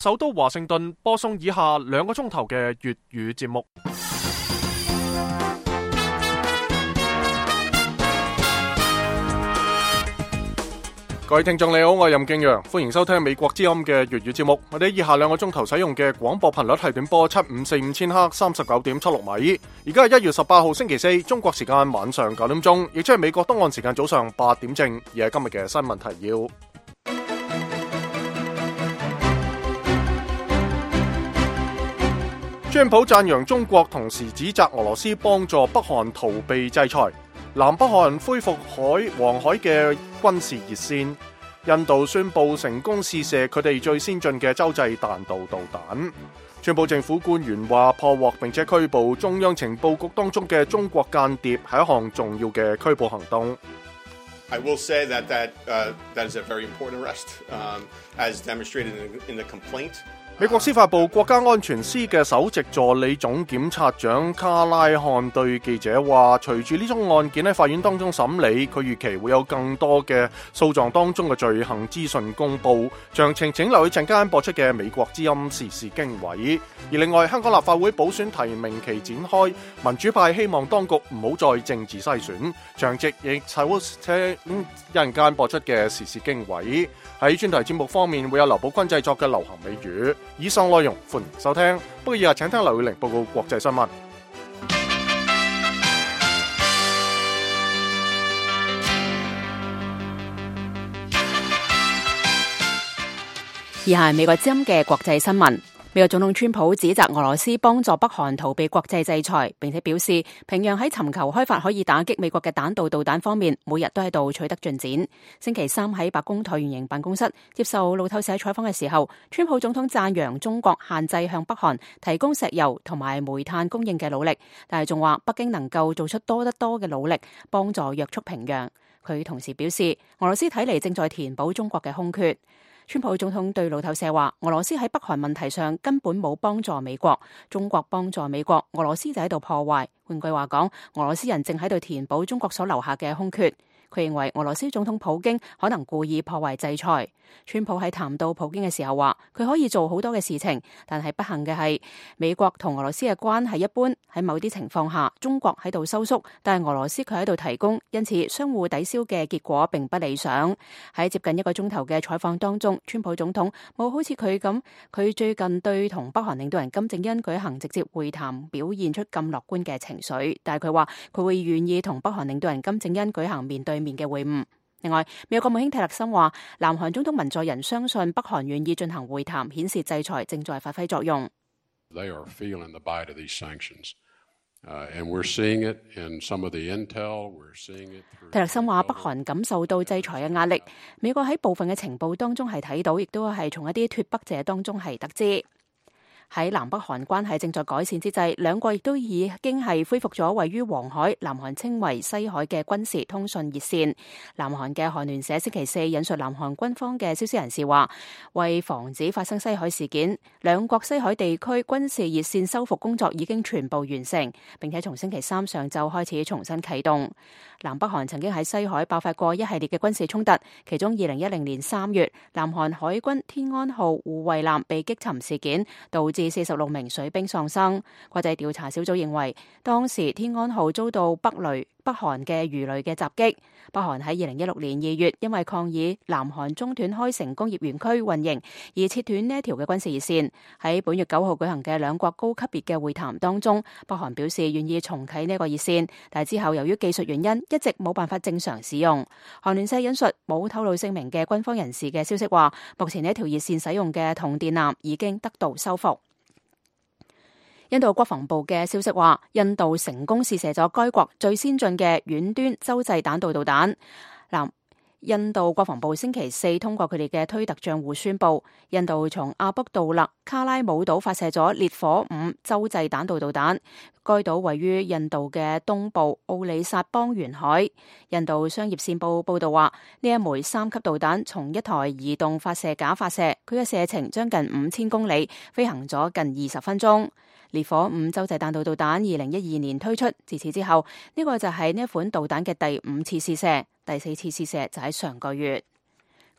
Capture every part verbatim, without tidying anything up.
首都華盛頓播送以下兩個鐘頭嘅粵語節目。各位聽眾你好，我係任敬陽，歡迎收聽美國之音嘅粵語節目。我哋以下兩個鐘頭使用嘅廣播頻率係短波七五四五千赫，三十九點七六米。而家係一月十八號星期四，中國時間晚上九點鐘，亦即係美國東岸時間早上八點正。而係今日嘅新聞提要。川普讚揚中國，同時指責俄羅斯幫助北韓逃避制裁。南北韓恢復海黃海嘅軍事熱線。印度宣布成功試射佢哋最先進嘅洲際彈道導彈。川普政府官員話破獲並且拘捕中央情報局當中嘅中國間諜，係一項重要嘅拘捕行動。 I will say that that, uh, that is a very important arrest, um, as demonstrated in the complaint. 美國司法部國家安全司嘅首席助理總檢察長卡拉漢對記者話，隨住呢宗案件喺法院當中審理，佢預期會有更多嘅訴狀當中嘅罪行資訊公佈。詳情請留意陣間播出嘅美國之音時事經緯。而另外，香港立法會補選提名期展開，民主派希望當局唔好再政治篩選。詳情亦請聽一陣間播出嘅時事經緯。喺專題節目方面，會有劉寶坤製作嘅流行美語。以上內容歡迎收聽，不過以下請聽劉宇玲報告國際新聞。 以下係美國之音嘅國際新聞。美國總統川普指責俄羅斯幫助北韓逃避國際制裁，並且表示平壤喺尋求開發可以打擊美國嘅彈道導彈方面，每日都喺度取得進展。星期三喺白宮橢圓形辦公室接受路透社採訪嘅時候，川普總統讚揚中國限制向北韓提供石油同埋煤炭供應嘅努力，但係仲話北京能夠做出多得多嘅努力幫助約束平壤。佢同時表示，俄羅斯睇嚟正在填補中國嘅空缺。川普總統對路透社話，俄羅斯喺北韓問題上根本冇幫助美國，中國幫助美國，俄羅斯就喺度破壞。換句話講，俄羅斯人正喺度填補中國所留下嘅空缺。佢認為俄羅斯總統普京可能故意破壞制裁。川普喺談到普京嘅時候話，佢可以做好多嘅事情，但係不幸嘅係美國同俄羅斯嘅關係一般，喺某啲情況下中國喺度收縮，但係俄羅斯佢喺度提供，因此相互抵消嘅結果並不理想。喺接近一個鐘頭嘅採訪當中，川普總統冇好似佢咁，佢最近對同北韓領導人金正恩舉行直接會談表現出咁樂觀嘅情緒，但係佢話佢會願意同北韓領導人金正恩舉行面對面嘅會晤。另外，美國國務卿蒂勒森話，南韓總統文在寅相信北韓願意進行會談，顯示制裁正在發揮作用。 They are feeling the bite of these sanctions, uh, and we're seeing it in some of the intel. We're seeing it through. 蒂勒森話，北韓感受到制裁嘅壓力，美國喺部分嘅情報當中係睇到，亦都係從一啲脫北者當中係得知。喺南北韓關係正在改善之際，兩國亦都已經係恢復咗位於黃海，南韓稱為西海嘅軍事通訊熱線。南韓嘅韓聯社星期四引述南韓軍方嘅消息人士話，為防止發生西海事件，兩國西海地區軍事熱線修復工作已經全部完成，並且從星期三上晝開始重新啟動。南北韓曾經喺西海爆發過一系列嘅軍事衝突，其中二零一零年三月，南韓海軍天安號護衛艦被擊沉事件，導致四十六名水兵喪生。國際調查小組認為，當時天安號遭到北雷北韓嘅魚雷嘅襲擊。北韓喺二零一六年二月因為抗議南韓中斷開城工業園區運營而切斷呢一條嘅軍事熱線。喺本月九號舉行嘅兩國高級別嘅會談當中，北韓表示願意重啟呢個熱線，但係之後由於技術原因一直冇辦法正常使用。韓聯社引述冇透露姓名嘅軍方人士嘅消息話，目前呢一條熱線使用嘅銅電纜已經得到修復。印度國防部嘅消息話，印度成功試射咗該國最先進嘅遠端洲際彈道導彈。嗱，印度國防部星期四通過佢哋嘅推特賬戶宣布，印度從阿卜杜勒卡拉姆島發射咗烈火五洲際彈道導彈。該島位於印度嘅東部奧里薩邦沿海。印度商業線報報道話，呢一枚三級導彈從一台移動發射架發射，佢嘅射程將近五千公里，飛行咗近二十分鐘。烈火五洲際彈道導彈二零一二年推出，自此之後，呢個就係呢一款導彈嘅第五次試射，第四次試射就喺上個月。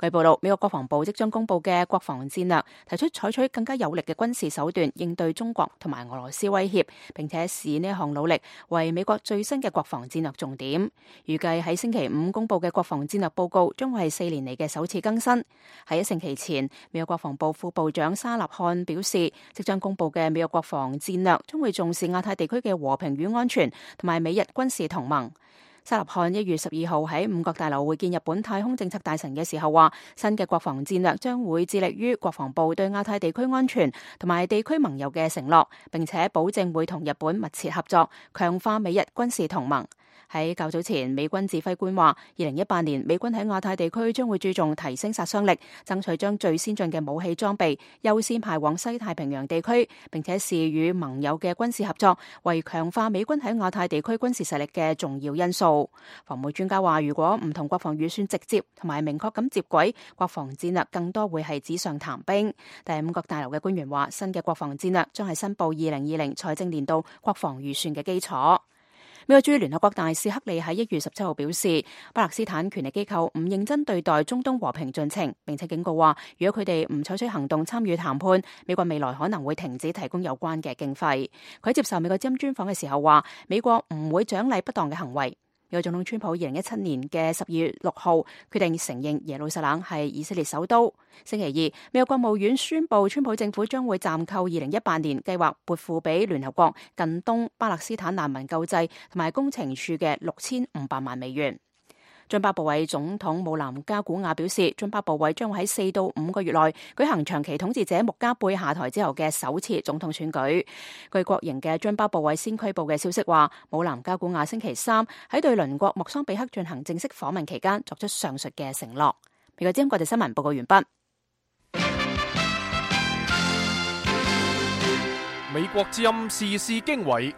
據報道，美國國防部即將公布嘅國防戰略提出採取更加有力嘅軍事手段應對中國同埋俄羅斯威脅，並且視呢項努力為美國最新嘅國防戰略重點。預計喺星期五公布嘅國防戰略報告將會係四年嚟嘅首次更新。喺一星期前，美國國防部副部長沙納漢表示，即將公布嘅美國國防戰略將會重視亞太地區嘅和平與安全同埋美日軍事同盟。沙納漢一月十二號喺五角大樓會見日本太空政策大臣嘅時候話，新嘅國防戰略將會致力於國防部對亞太地區安全同埋地區盟友嘅承諾，並且保證會同日本密切合作，強化美日軍事同盟。喺較早前，美軍指揮官話，二零一八年美軍喺亞太地區將會注重提升殺傷力，爭取將最先進嘅武器裝備優先派往西太平洋地區，並且視與盟友嘅軍事合作為強化美軍喺亞太地區軍事實力嘅重要因素。防務專家話，如果唔同國防預算直接同埋明確咁接軌，國防戰略更多會係紙上談兵。但係五角大樓嘅官員話，新嘅國防戰略將係申報二零二零財政年度國防預算嘅基礎。美國駐聯合國大使克利喺一月十七號表示，巴勒斯坦權力機構唔認真對待中東和平進程，並且警告話，如果佢哋唔採取行動參與談判，美國未來可能會停止提供有關嘅經費。佢喺接受美國之音專訪嘅時候話，美國唔會獎勵不當嘅行為。美國總統川普二零一七年嘅十二月六號決定承認耶路撒冷係以色列首都。星期二，美國國務院宣布，川普政府將會暫扣二零一八年計劃撥付俾聯合國近東巴勒斯坦難民救濟同埋工程處嘅六千五百萬美元。津巴布韋總統姆南加古亞表示，津巴布韋將會喺四到五個月內舉行長期統治者穆加貝下台之後嘅首次總統選舉。據國營嘅津巴布韋先驅報嘅消息話，姆南加古亞星期三喺對鄰國莫桑比克進行正式訪問期間作出上述嘅承諾。美國之音國際新聞報告完畢。 美國之音時事經緯。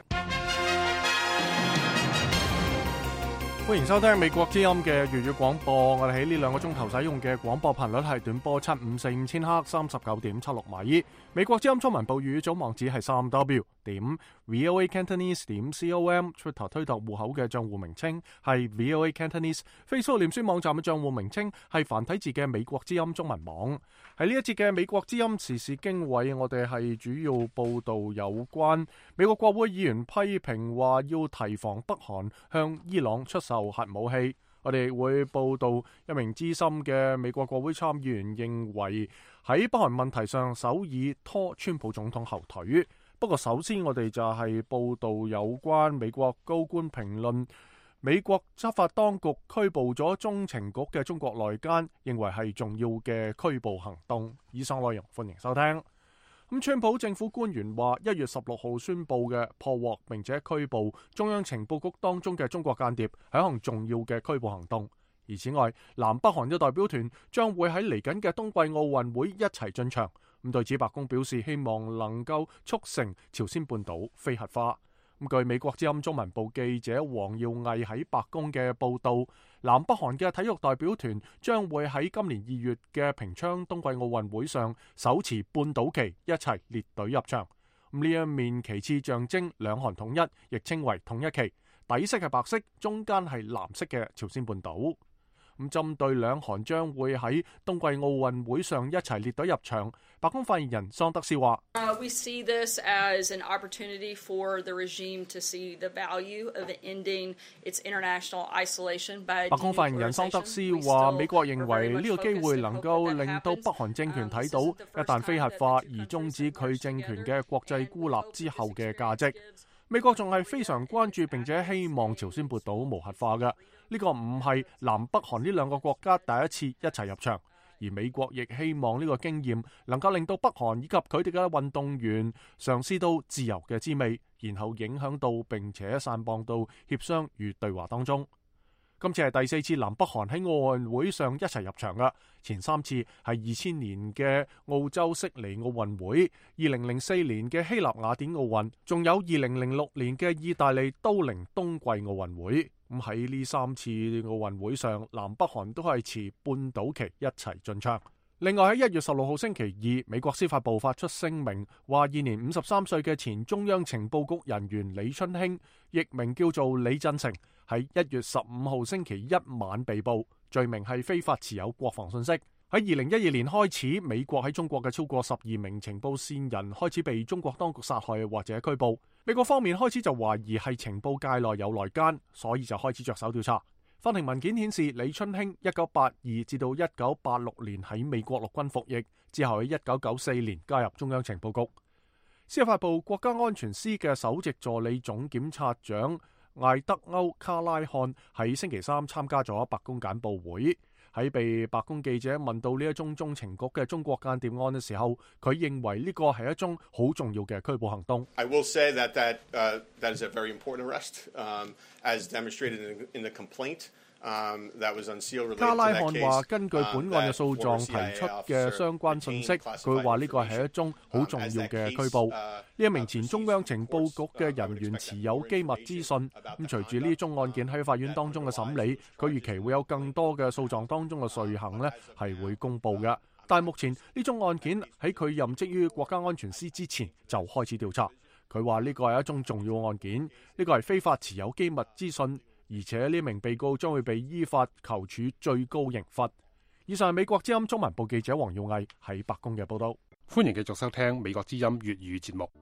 歡迎收聽美國之音嘅粵語廣播。我哋喺呢兩個鐘頭使用嘅廣播頻率係短波七五四五千赫三十九點七六米。美國之音中文部粵語組網址係三 w 點 voa cantonese 點 com。Twitter 推特戶口嘅賬戶名稱係 voa cantonese。Facebook 臉書網站嘅賬戶名稱係繁體字嘅美國之音中文網。喺呢一節嘅美國之音時事經緯，我哋係主要報道有關美國國會議員批評話要提防北韓向伊朗出售核武器。我哋會報道一名資深嘅美國國會參議員認為喺北韓問題上首爾拖川普總統後腿。不過首先我哋就係報道有關美國高官評論美國執法當局拘捕咗中情局嘅中國內奸，認為係重要嘅拘捕行動。以上內容歡迎收聽。咁川普政府官員話，一月十六號宣布嘅破獲並且拘捕中央情報局當中嘅中國間諜係一項重要嘅拘捕行動。而此外，南北韓嘅代表團將會喺嚟緊嘅冬季奧運會一齊進場。咁對此，白宮表示希望能夠促成朝鮮半島非核化。咁據美國之音中文部記者黃耀毅喺白宮嘅報道，南北韓嘅體育代表團將會喺今年二月嘅平昌冬季奧運會上手持半島旗一齊列隊入場。咁呢一面旗幟象徵兩韓統一，亦稱為統一旗，底色係白色，中間係藍色嘅朝鮮半島。咁針對兩韓將會喺冬季奧運會上一齊列隊入場，白宮發言人桑德斯話：Uh, we see this as an opportunity for the regime to see the value of ending its international isolation by。白宮發言人桑德斯話：美國認為呢個機會能夠令到北韓政權睇到，一旦非核化而終止佢政權嘅國際孤立之後嘅價值。美國仲係非常關注並且希望朝鮮半島無核化嘅。呢個唔係南北韓呢兩個國家第一次一齊入場，而美國亦希望呢個經驗能夠令到北韓以及佢哋嘅運動員嘗試到自由嘅滋味，然後影響到並且散播到協商與對話當中。今次係第四次南北韓喺奧運會上一齊入場嘅，前三次係二千年嘅澳洲悉尼奧運會、二零零四年嘅希臘雅典奧運，仲有二零零六年嘅意大利都靈冬季奧運會。咁喺呢三次奧運會上，南北韓都係持半島旗一齊進場。另外喺一月十六號星期二，美國司法部發出聲明，話現年五十三歲嘅前中央情報局人員李春興，譯名叫做李振成，喺一月十五號星期一晚被捕，罪名係非法持有國防信息。 喺二零一二年開始，美國喺中國嘅超過十二名情報線人開始被中國當局殺害或者拘捕。美國方面開始就懷疑係情報界內有內奸，所以就開始着手調查。法庭文件顯示，李春興一九八二至到一九八六年喺美國陸軍服役，之後喺一九九四年加入中央情報局。司法部國家安全司嘅首席助理總檢察長艾德歐卡拉漢喺星期三參加咗白宮簡報會。喺被白宮記者問到呢一宗中情局嘅中國間諜案嘅時候，佢認為呢個係一宗好重要嘅拘捕行動。 I will say that that uh, that is a very important arrest, um, as demonstrated in, in the complaint. Um, that was unsealed related to that case. 卡拉漢話：根據本案嘅訴狀提出嘅相關信息，佢話呢個係一宗好重要嘅拘捕。呢一名前中央情報局嘅人員持有機密資訊。咁隨住呢宗案件喺法院當中嘅審理，佢預期會有更多嘅訴狀當中嘅罪行呢係會公佈嘅。但係目前呢宗案件喺佢任職於國家安全司之前就開始調查。佢話呢個係一宗重要案件，呢個係非法持有機密資訊。而且呢名被告將會被依法求處最高刑罰。以上係美國之音中文部記者黃耀毅喺白宮嘅報道。 歡迎繼續收聽美國之音粵語節目。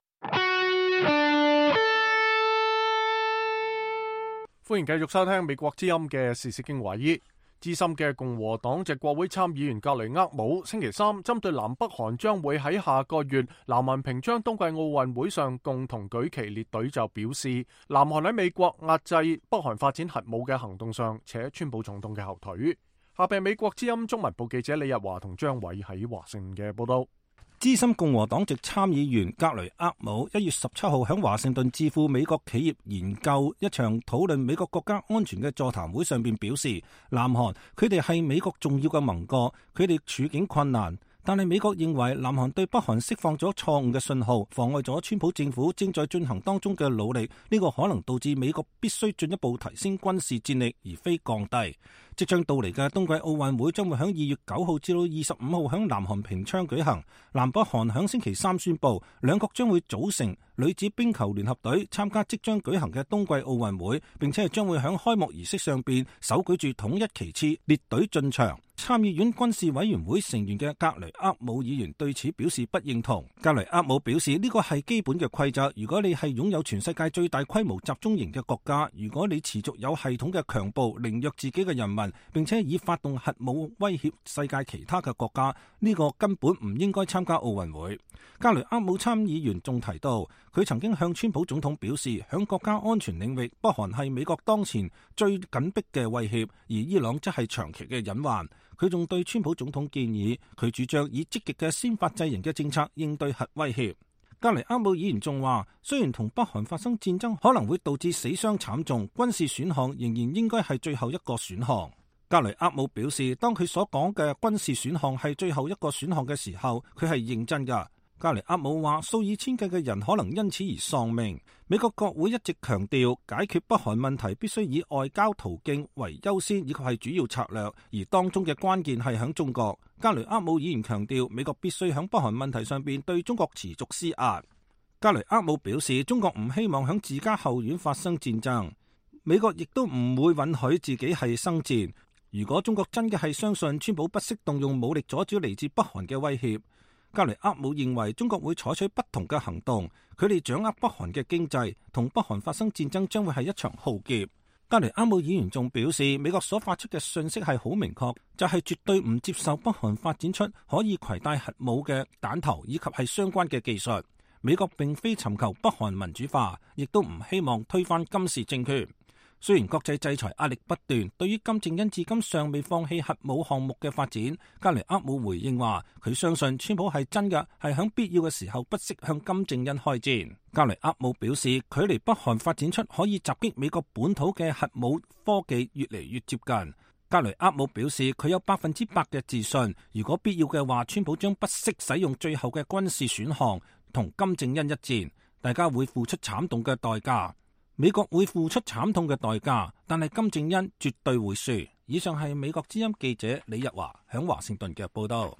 歡迎繼續收聽美國之音嘅時事經華醫。資深嘅共和黨籍國會參議員格雷厄姆星期三針對南北韓將會喺下個月南韓平昌冬季奧運會上共同舉旗列隊就表示，南韓喺美國壓制北韓發展核武嘅行動上扯川普總統嘅後腿。下邊美國之音中文部記者李日華同張偉喺華盛頓嘅報道。 資深共和黨籍參議員格雷厄姆一月十七號喺華盛頓智庫美國企業研究一場討論美國國家安全嘅座談會上邊表示，南韓佢哋係美國重要嘅盟國，佢哋處境困難，但係美國認為南韓對北韓釋放咗錯誤嘅信號，妨礙咗川普政府正在進行當中嘅努力，呢個可能導致美國必須進一步提升軍事戰力，而非降低。即將到嚟嘅冬季奧運會將會喺二月九號至到二十五號喺南韓平昌舉行。南北韓喺星期三宣布，兩國將會組成女子冰球聯合隊參加即將舉行嘅冬季奧運會，並且係將會喺開幕儀式上邊手舉住統一旗幟列隊進場。參議院軍事委員會成員嘅格雷厄姆議員對此表示不認同。格雷厄姆表示，呢個係基本嘅規則，如果你係擁有全世界最大規模集中營嘅國家，如果你持續有系統嘅強暴凌虐自己嘅人民，並且以發動核武威脅世界其他嘅國家，呢個根本唔應該參加奧運會。格雷厄姆參議員仲提到，佢曾經向川普總統表示，響國家安全領域，北韓係美國當前最緊迫嘅威脅，而伊朗則係長期嘅隱患。佢仲對川普總統建議，佢主張以積極嘅先發制人嘅政策應對核威脅。格雷厄姆議員仲話，雖然同北韓發生戰爭可能會導致死傷慘重，軍事選項仍然應該係最後一個選項。格雷厄姆表示，當佢所講嘅軍事選項係最後一個選項嘅時候，佢係認真㗎。格雷厄姆話，數以千計嘅人可能因此而喪命。美國國會一直強調，解決北韓問題必須以外交途徑為優先，以及係主要策略，而當中嘅關鍵係響中國。格雷厄姆議員強調，美國必須響北韓問題上邊對中國持續施壓。格雷厄姆表示，中國唔希望響自家後院發生戰爭，美國亦都唔會允許自己係生戰。如果中國真嘅係相信川普不惜動用武力阻止嚟自北韓嘅威脅，格雷厄姆認為中國會採取不同嘅行動，佢哋掌握北韓嘅經濟，同北韓發生戰爭將會係一場浩劫。格雷厄姆議員仲表示，美國所發出嘅信息係好明確，就係絕對唔接受北韓發展出可以攜帶核武嘅彈頭以及係相關嘅技術。美國並非尋求北韓民主化，亦都唔希望推翻金氏政權。雖然國際制裁壓力不斷，對於金正恩至今尚未放棄核武項目嘅發展，格雷厄姆回應話，佢相信川普係真嘅，係響必要嘅時候不惜向金正恩開戰。格雷厄姆表示，距離北韓發展出可以襲擊美國本土嘅核武科技越嚟越接近。格雷厄姆表示，佢有百分之百嘅自信，如果必要嘅話，川普將不惜使用最後嘅軍事選項同金正恩一戰，大家會付出慘痛嘅代價。美國會付出慘痛嘅代價，但係金正恩絕對會輸。以上係美國之音記者李日華響華盛頓嘅報道。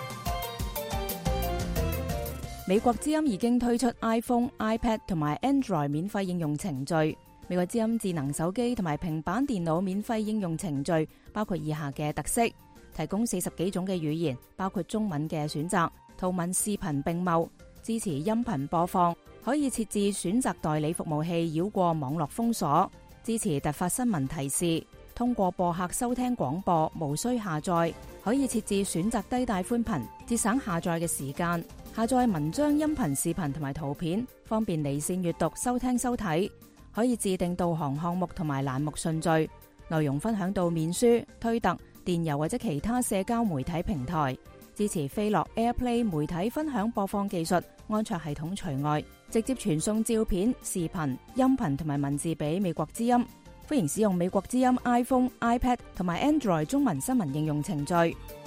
美國之音已經推出 iPhone、iPad 同埋 Android 免費應用程序。美國之音智能手機同埋平板電腦免費應用程序包括以下嘅特色： 提供四十幾種嘅語言，包括中文嘅選擇，圖文視頻並茂，支持音頻播放，可以設置選擇代理服務器繞過網絡封鎖，支持突發新聞提示，通過播客收聽廣播，無需下載，可以設置選擇低帶寬頻，節省下載嘅時間，下載文章、音頻、視頻同埋圖片，方便離線閱讀、收聽、收睇，可以自定導航項目同埋欄目順序，內容分享到面書、推特、電郵或者其他社交媒體平台，支持飛樂 AirPlay 媒體分享播放技術，安卓系統除外，直接傳送照片、視頻、音頻同埋文字俾美國之音。歡迎使用美國之音 iPhone、iPad 同埋 Android 中文新聞應用程序。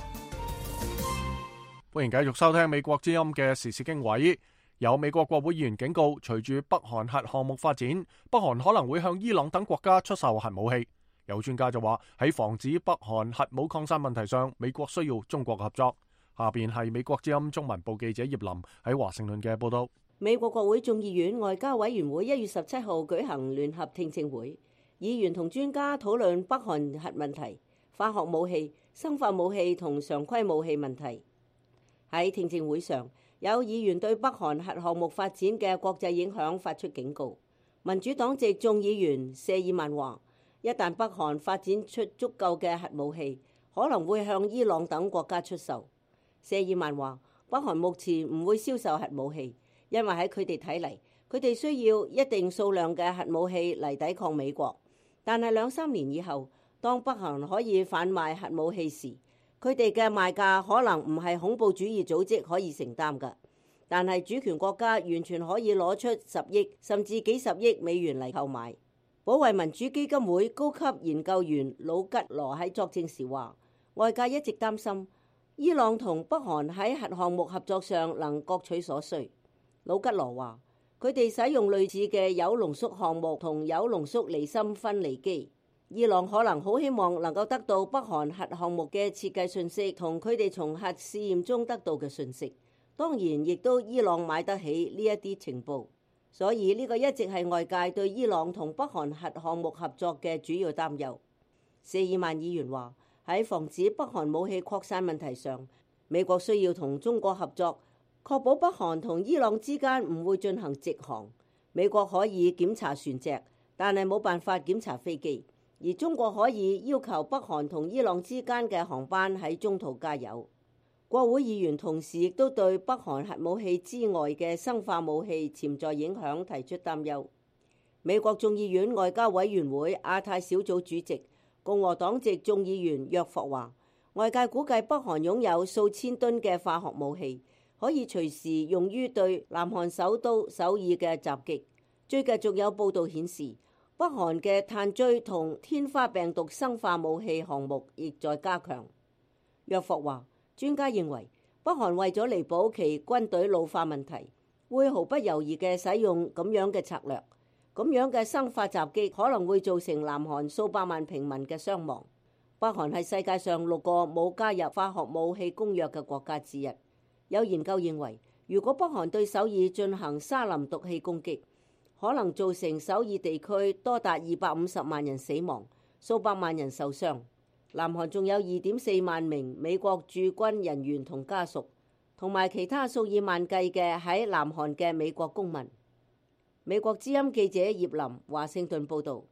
歡迎繼續收聽美國之音嘅時事經緯。有美國國會議員警告，隨住北韓核項目發展，北韓可能會向伊朗等國家出售核武器。有專家就話喺防止北韓核武擴散問題上，美國需要中國嘅合作。下邊係美國之音中文部記者葉林喺華盛頓嘅報道。 美國國會眾議院外交委員會一月十七號舉行聯合聽證會，議員同專家討論北韓核問題、化學武器、生化武器同常規武器問題。喺聽證會上，有議員對北韓核項目發展嘅國際影響發出警告。民主黨籍眾議員謝爾曼話，一旦北韓發展出足夠嘅核武器，可能會向伊朗等國家出售。謝爾曼話，北韓目前唔會銷售核武器，因為喺佢哋睇嚟，佢哋需要一定數量嘅核武器嚟抵抗美國。但係兩三年以後，當北韓可以販賣核武器時，佢哋嘅賣價可能唔係恐怖主義組織可以承擔㗎。但係主權國家完全可以攞出十億甚至幾十億美元嚟購買。保衛民主基金會高級研究員魯吉羅喺作證時話，外界一直擔心伊朗同北韓喺核項目合作上能各取所需。魯吉羅話，佢哋使用類似嘅鈾濃縮項目同鈾濃縮離心分離機。伊朗可能好希望能夠得到北韓核項目嘅設計信息同佢哋從核試驗中得到嘅信息。當然，亦都伊朗買得起呢一啲情報。所以呢個一直係外界對伊朗同北韓核項目合作嘅主要擔憂。謝爾曼議員話，喺防止北韓武器擴散問題上，美國需要同中國合作，確保北韓同伊朗之間唔會進行直航。美國可以檢查船隻，但係冇辦法檢查飛機，而中國可以要求北韓同伊朗之間嘅航班喺中途加油。國會議員同時亦都對北韓核武器之外嘅生化武器潛在影響提出擔憂。美國眾議院外交委員會亞太小組主席共和黨籍眾議員約霍話，外界估計北韓擁有數千噸嘅化學武器，可以隨時用於對南韓首都首爾嘅襲擊。最近仲有報道顯示，北韓嘅炭疽同天花病毒生化武器項目亦在加強。約霍話，專家認為北韓為咗彌補其軍隊老化問題，會毫不猶豫嘅使用咁樣嘅策略。咁樣嘅生化襲擊可能會造成南韓數百萬平民嘅傷亡。北韓係世界上六個冇加入化學武器公約嘅國家之一。有研究認為，如果北韓對首爾進行沙林毒氣攻擊，可能造成首爾地區多達二百五十萬人死亡，數百萬人受傷。南韓仲有二點四萬名美國駐軍人員同家屬，同埋其他數以萬計嘅喺南韓嘅美國公民。美國之音記者葉林華盛頓報導。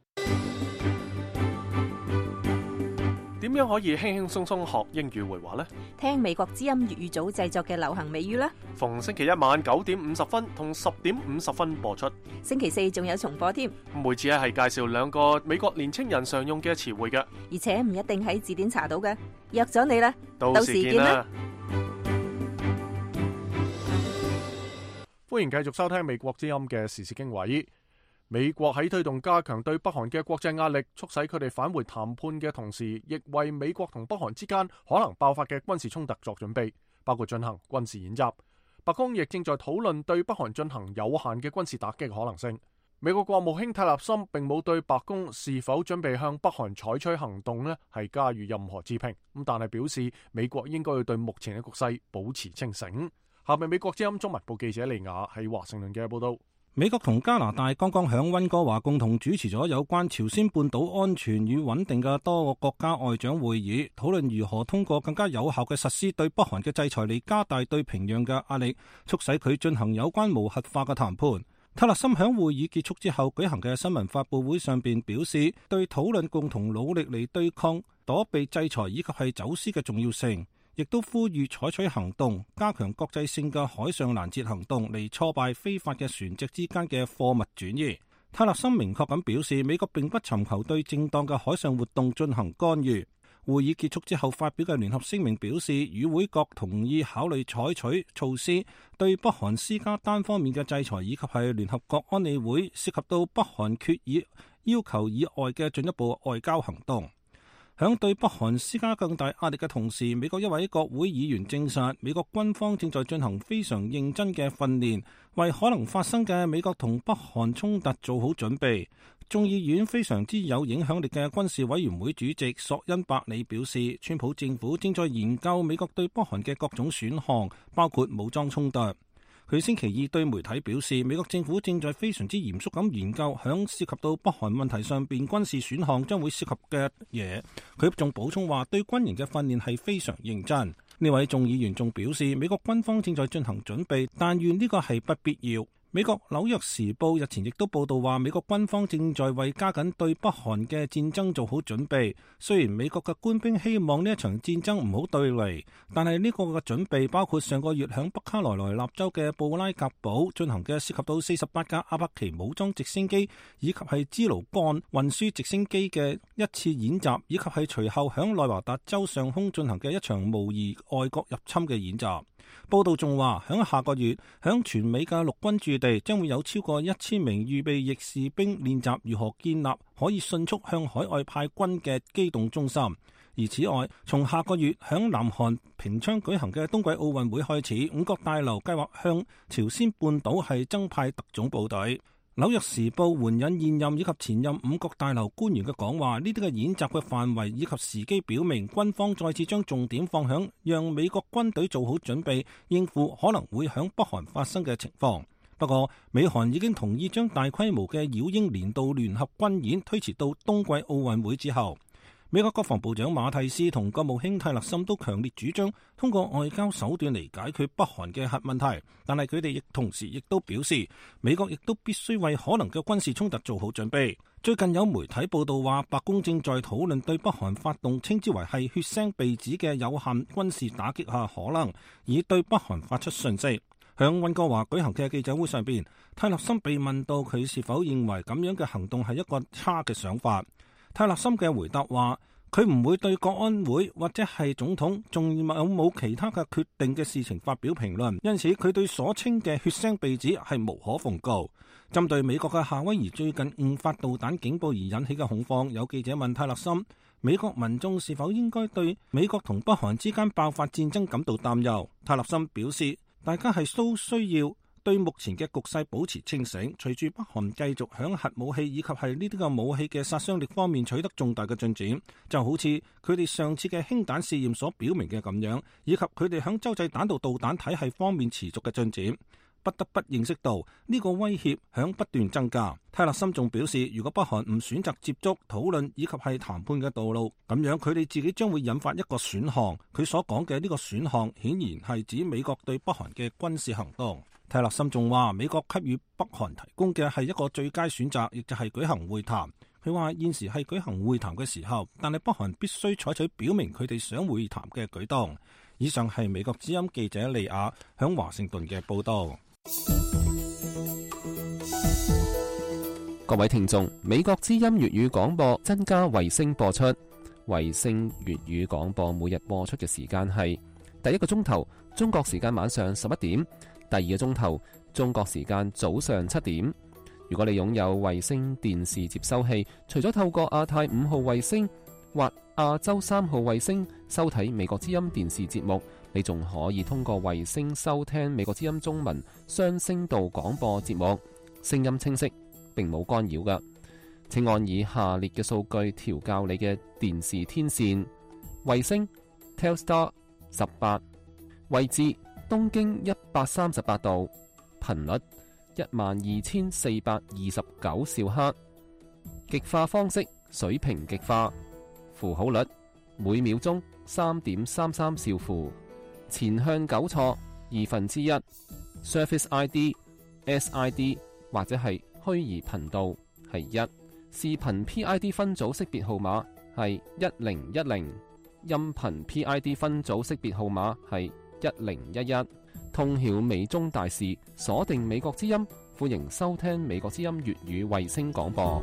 點樣可以輕輕鬆鬆學英語會話呢？ 聽美國之音粵語組製作嘅流行美語啦。 逢星期一晚九點五十分同十點五十分播出。 星期四仲有重播添。 每次咧係介紹兩個美國年青人常用嘅詞彙嘅， 而且唔一定喺字典查到嘅。約咗你啦， 到時見啦。歡迎繼續收聽美國之音嘅時事經緯。美國喺推動加強對北韓嘅國際壓力，促使佢哋返回談判嘅同時，亦為美國同北韓之間可能爆發嘅軍事衝突作準備，包括進行軍事演習。白宮亦正在討論對北韓進行有限嘅軍事打擊可能性。美國國務卿泰勒森並冇對白宮是否準備向北韓採取行動呢係加予任何置評，咁但係表示美國應該要對目前嘅局勢保持清醒。下面美國之音中文部記者利亞喺華盛頓嘅報道。 美國同加拿大剛剛響溫哥華共同主持咗有關朝鮮半島安全與穩定嘅多個國家外長會議，討論如何通過更加有效嘅實施對北韓嘅制裁嚟加大對平壤嘅壓力，促使佢進行有關無核化嘅談判。泰勒森響會議結束之後舉行嘅新聞發佈會上邊表示，對討論共同努力嚟對抗躲避制裁以及係走私嘅重要性，亦都呼籲採取行動，加強國際性嘅海上攔截行動嚟挫敗非法嘅船隻之間嘅貨物轉移。泰勒森明確咁表示，美國並不尋求對正當嘅海上活動進行干預。會議結束之後發表嘅聯合聲明表示，與會國同意考慮採取措施對北韓施加單方面嘅制裁，以及係聯合國安理會涉及到北韓決議要求以外嘅進一步外交行動。響對北韓施加更大壓力嘅同時，美國一位國會議員證實，美國軍方正在進行非常認真嘅訓練，為可能發生嘅美國同北韓衝突做好準備。眾議院非常之有影響力嘅軍事委員會主席索恩伯里表示，川普政府正在研究美國對北韓嘅各種選項，包括武裝衝突。佢星期二對媒體表示，美國政府正在非常之嚴肅咁研究響涉及到北韓問題上邊軍事選項將會涉及嘅嘢。佢仲補充話，對軍營嘅訓練係非常認真。呢位眾議員仲表示，美國軍方正在進行準備，但願呢個係不必要。美國紐約時報日前亦都報道話，美國軍方正在為加緊對北韓嘅戰爭做好準備。雖然美國嘅官兵希望呢一場戰爭唔好對嚟，但係呢個嘅準備包括上個月響北卡羅來納州嘅布拉格堡進行嘅涉及到四十八架阿帕奇武裝直升機以及係支盧幹運輸直升機嘅一次演習，以及係隨後響內華達州上空進行嘅一場模擬外國入侵嘅演習。報道仲話，響下個月響全美嘅陸軍駐地將會有超過一千名預備役士兵練習如何建立可以迅速向海外派軍嘅機動中心。而此外，從下個月響南韓平昌舉行嘅冬季奧運會開始，五角大樓計劃向朝鮮半島係增派特種部隊。紐約時報援引現任以及前任五角大樓官員嘅講話，呢啲嘅演習嘅範圍以及時機表明，軍方再次將重點放響讓美國軍隊做好準備，應付可能會響北韓發生嘅情況。不過，美韓已經同意將大規模嘅擾英年度聯合軍演推遲到冬季奧運會之後。美國國防部長馬蒂斯同國務卿泰勒森都強烈主張通過外交手段嚟解決北韓嘅核問題，但係佢哋亦同時亦都表示，美國亦都必須為可能嘅軍事衝突做好準備。最近有媒體報道話，白宮正在討論對北韓發動稱之為係血腥鼻子嘅有限軍事打擊下可能，以對北韓發出訊息。響溫哥華舉行嘅記者會上邊，泰勒森被問到佢是否認為咁樣嘅行動係一個差嘅想法。泰勒森嘅回答話，佢唔會對國安會或者係總統仲有冇其他嘅決定嘅事情發表評論，因此佢對所稱嘅血腥鼻子係無可奉告。針對美國嘅夏威夷最近誤發導彈警報而引起嘅恐慌，有記者問泰勒森，美國民眾是否應該對美國同北韓之間爆發戰爭感到擔憂？泰勒森表示，大家係都需要對目前嘅局勢保持清醒，隨住北韓繼續響核武器以及係呢啲嘅武器嘅殺傷力方面取得重大嘅進展，就好似佢哋上次嘅氫彈試驗所表明嘅咁樣，以及佢哋響洲際彈道導彈體系方面持續嘅進展，不得不認識到呢個威脅響不斷增加。泰勒森仲表示，如果北韓唔選擇接觸、討論以及係談判嘅道路，咁樣佢哋自己將會引發一個選項。佢所講嘅呢個選項顯然係指美國對北韓嘅軍事行動。泰勒森仲話，美國給予北韓提供嘅係一個最佳選擇，亦就係舉行會談。佢話現時係舉行會談嘅時候，但係北韓必須採取表明佢哋想會談嘅舉動。以上係美國之音記者利亞響華盛頓嘅報道。 各位聽眾，美國之音粵語廣播增加衛星播出，衛星粵語廣播每日播出嘅時間係第一個鐘頭中國時間晚上十一點，第二個鐘頭中國時間早上七點。如果你擁有衛星電視接收器，除咗透過亞太五號衛星或亞洲三號衛星收睇美國之音電視節目，你仲可以通過衛星收聽美國之音中文雙聲道廣播節目，聲音清晰，並冇干擾㗎。請按以下列嘅數據調校你嘅電視天線：衛星 Telstar 十八，位置東經一百三十八度，頻率一萬二千四百二十九兆赫。極化方式水平極化，符號率每秒鐘三點三三兆符，前向糾錯二分之一 ，Surface I D、S I D 或者係虛擬頻道係一，視頻 P I D 分組識別號碼係一零一零，音頻 P I D 分組識別號碼係一零一一。通曉美中大事，鎖定美國之音，歡迎收聽美國之音粵語衛星廣播。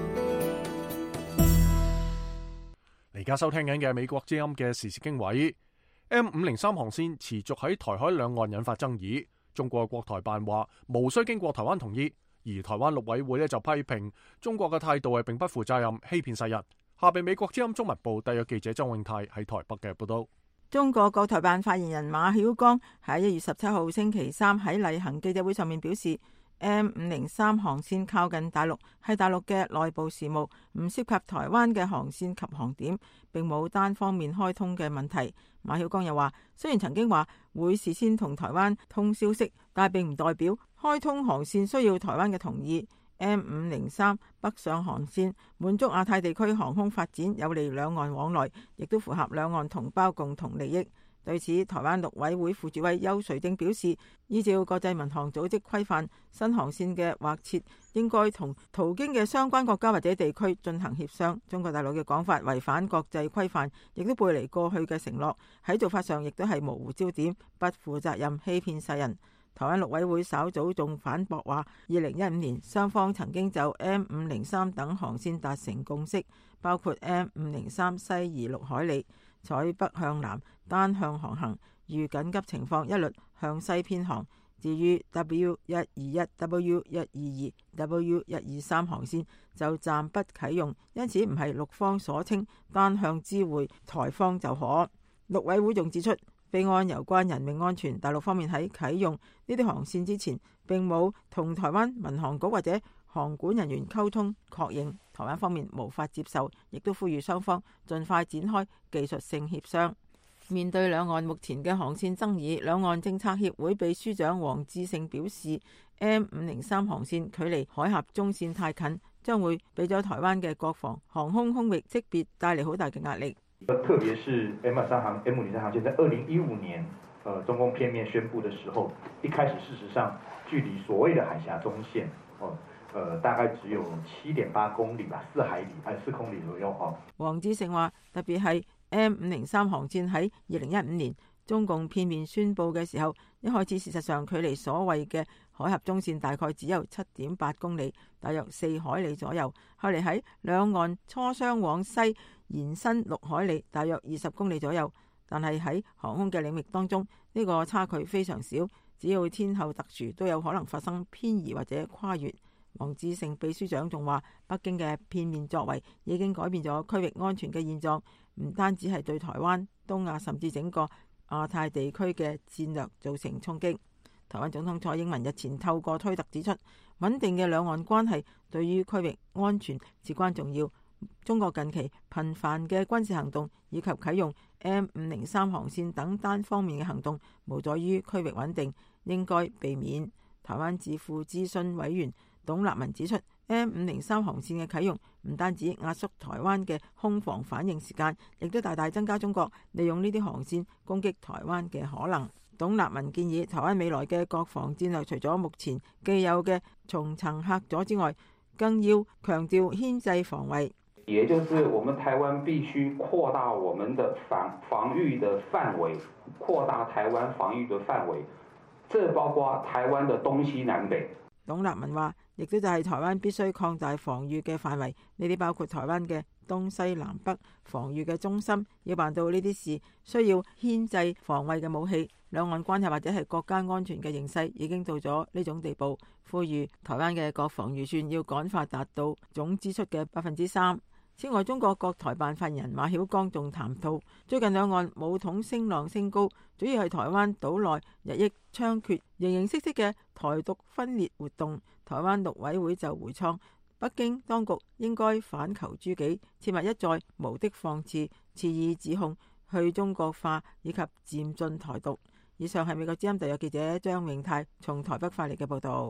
而家收聽緊嘅美國之音嘅時事經緯 M 五零三航線持續喺台海兩岸引發爭議。中國國台辦話無需經過台灣同意，而台灣陸委會咧就批評中國嘅態度係並不負責任，欺騙世人。下邊美國之音中文部特約記者張永泰喺台北嘅報道。 中國國台辦發言人馬曉光喺一月十七號星期三喺例行記者會上面表示 M 五零三航線靠近大陸，係大陸嘅內部事務，唔涉及台灣嘅航線及航點，並冇單方面開通嘅問題。馬曉光又話，雖然曾經話會事先同台灣通消息，但係並唔代表開通航線需要台灣嘅同意。M 五零三北上航線滿足亞太地區航空發展，有利兩岸往來，亦都符合兩岸同胞共同利益。對此，台灣陸委會副主委邱垂正表示，依照國際民航組織規範，新航線嘅劃設應該同途經嘅相關國家或者地區進行協商。中國大陸嘅講法違反國際規範，亦都背離過去嘅承諾，喺做法上亦都係模糊焦點，不負責任，欺騙世人。台灣陸委會稍早仲反駁話，二零一五年雙方曾經就 M 五零三等航線達成共識，包括 M 五零三西移六海里，採北向南單向航行，遇緊急情況一律向西偏航。至於 W 一二一、W 一二二、W 一二三航線就暫不啟用，因此唔係陸方所稱單向知會台方就可。陸委會仲指出，備案有關人命安全，大陸方面喺啟用呢啲航線之前，並冇同台灣民航局或者航管人員溝通確認，台灣方面無法接受，亦都呼籲雙方盡快展開技術性協商。面對兩岸目前嘅航線爭議，兩岸政策協會秘書長黃志勝表示 M 五零三航線距離海峽中線太近，將會俾咗台灣嘅國防航空空域識別帶嚟好大嘅壓力。 特別是 M 二三航 M 五零三航線在二零一五年，呃，中共片面宣布的時候，一開始事實上距離所謂的海峽中線，哦，呃，大概只有七點八公里吧，四海里，誒四公里左右哦。黃志勝話，特別係 M 五零三航線喺二零一五年中共片面宣布嘅時候，一開始事實上距離所謂嘅海峽中線大概只有七點八公里，大約四海里左右。後嚟喺兩岸磋商往西延伸六海里，大約二十公里左右。但係喺航空嘅領域當中，呢個差距非常少，只要天候特殊，都有可能發生偏移或者跨越。黃志勝秘書長仲話，北京嘅片面作為已經改變咗區域安全嘅現狀，唔單止係對台灣、東亞甚至整個亞太地區嘅戰略造成衝擊。台灣總統蔡英文日前透過推特指出，穩定嘅兩岸關係對於區域安全至關重要。中國近期頻繁嘅軍事行動以及啟用 M 五零三航線等單方面嘅行動，無助於區域穩定，應該避免。台灣智庫諮詢委員董立文指出 ，M 五零三航線嘅啟用唔單止壓縮台灣嘅空防反應時間，亦都大大增加中國利用呢啲航線攻擊台灣嘅可能。董立文建議，台灣未來嘅國防戰略除咗目前既有嘅重層嚇阻之外，更要強調牽制防衛。 也就是我們台灣必須擴大我們的防防禦的範圍，擴大台灣防禦的範圍，這包括台灣的東西南北。 董立文話，亦都就係台灣必須擴大防禦嘅範圍，呢啲包括台灣嘅東西南北防禦嘅中心，要辦到呢啲事，需要牽制防衛嘅武器。兩岸關係或者係國家安全嘅形勢已經到咗呢種地步，呼籲台灣嘅國防預算要趕快達到總支出嘅百分之三。此外，中國國台辦發言人馬曉光仲談到，最近兩岸武統聲浪升高，主要係台灣島內日益猖獗形形色色嘅台獨分裂活動。台灣陸委會就回創，北京當局應該反求諸己，切勿一再無的放矢，肆意指控去中國化以及漸進台獨。以上係美國之音特約記者張永泰從台北發嚟嘅報道。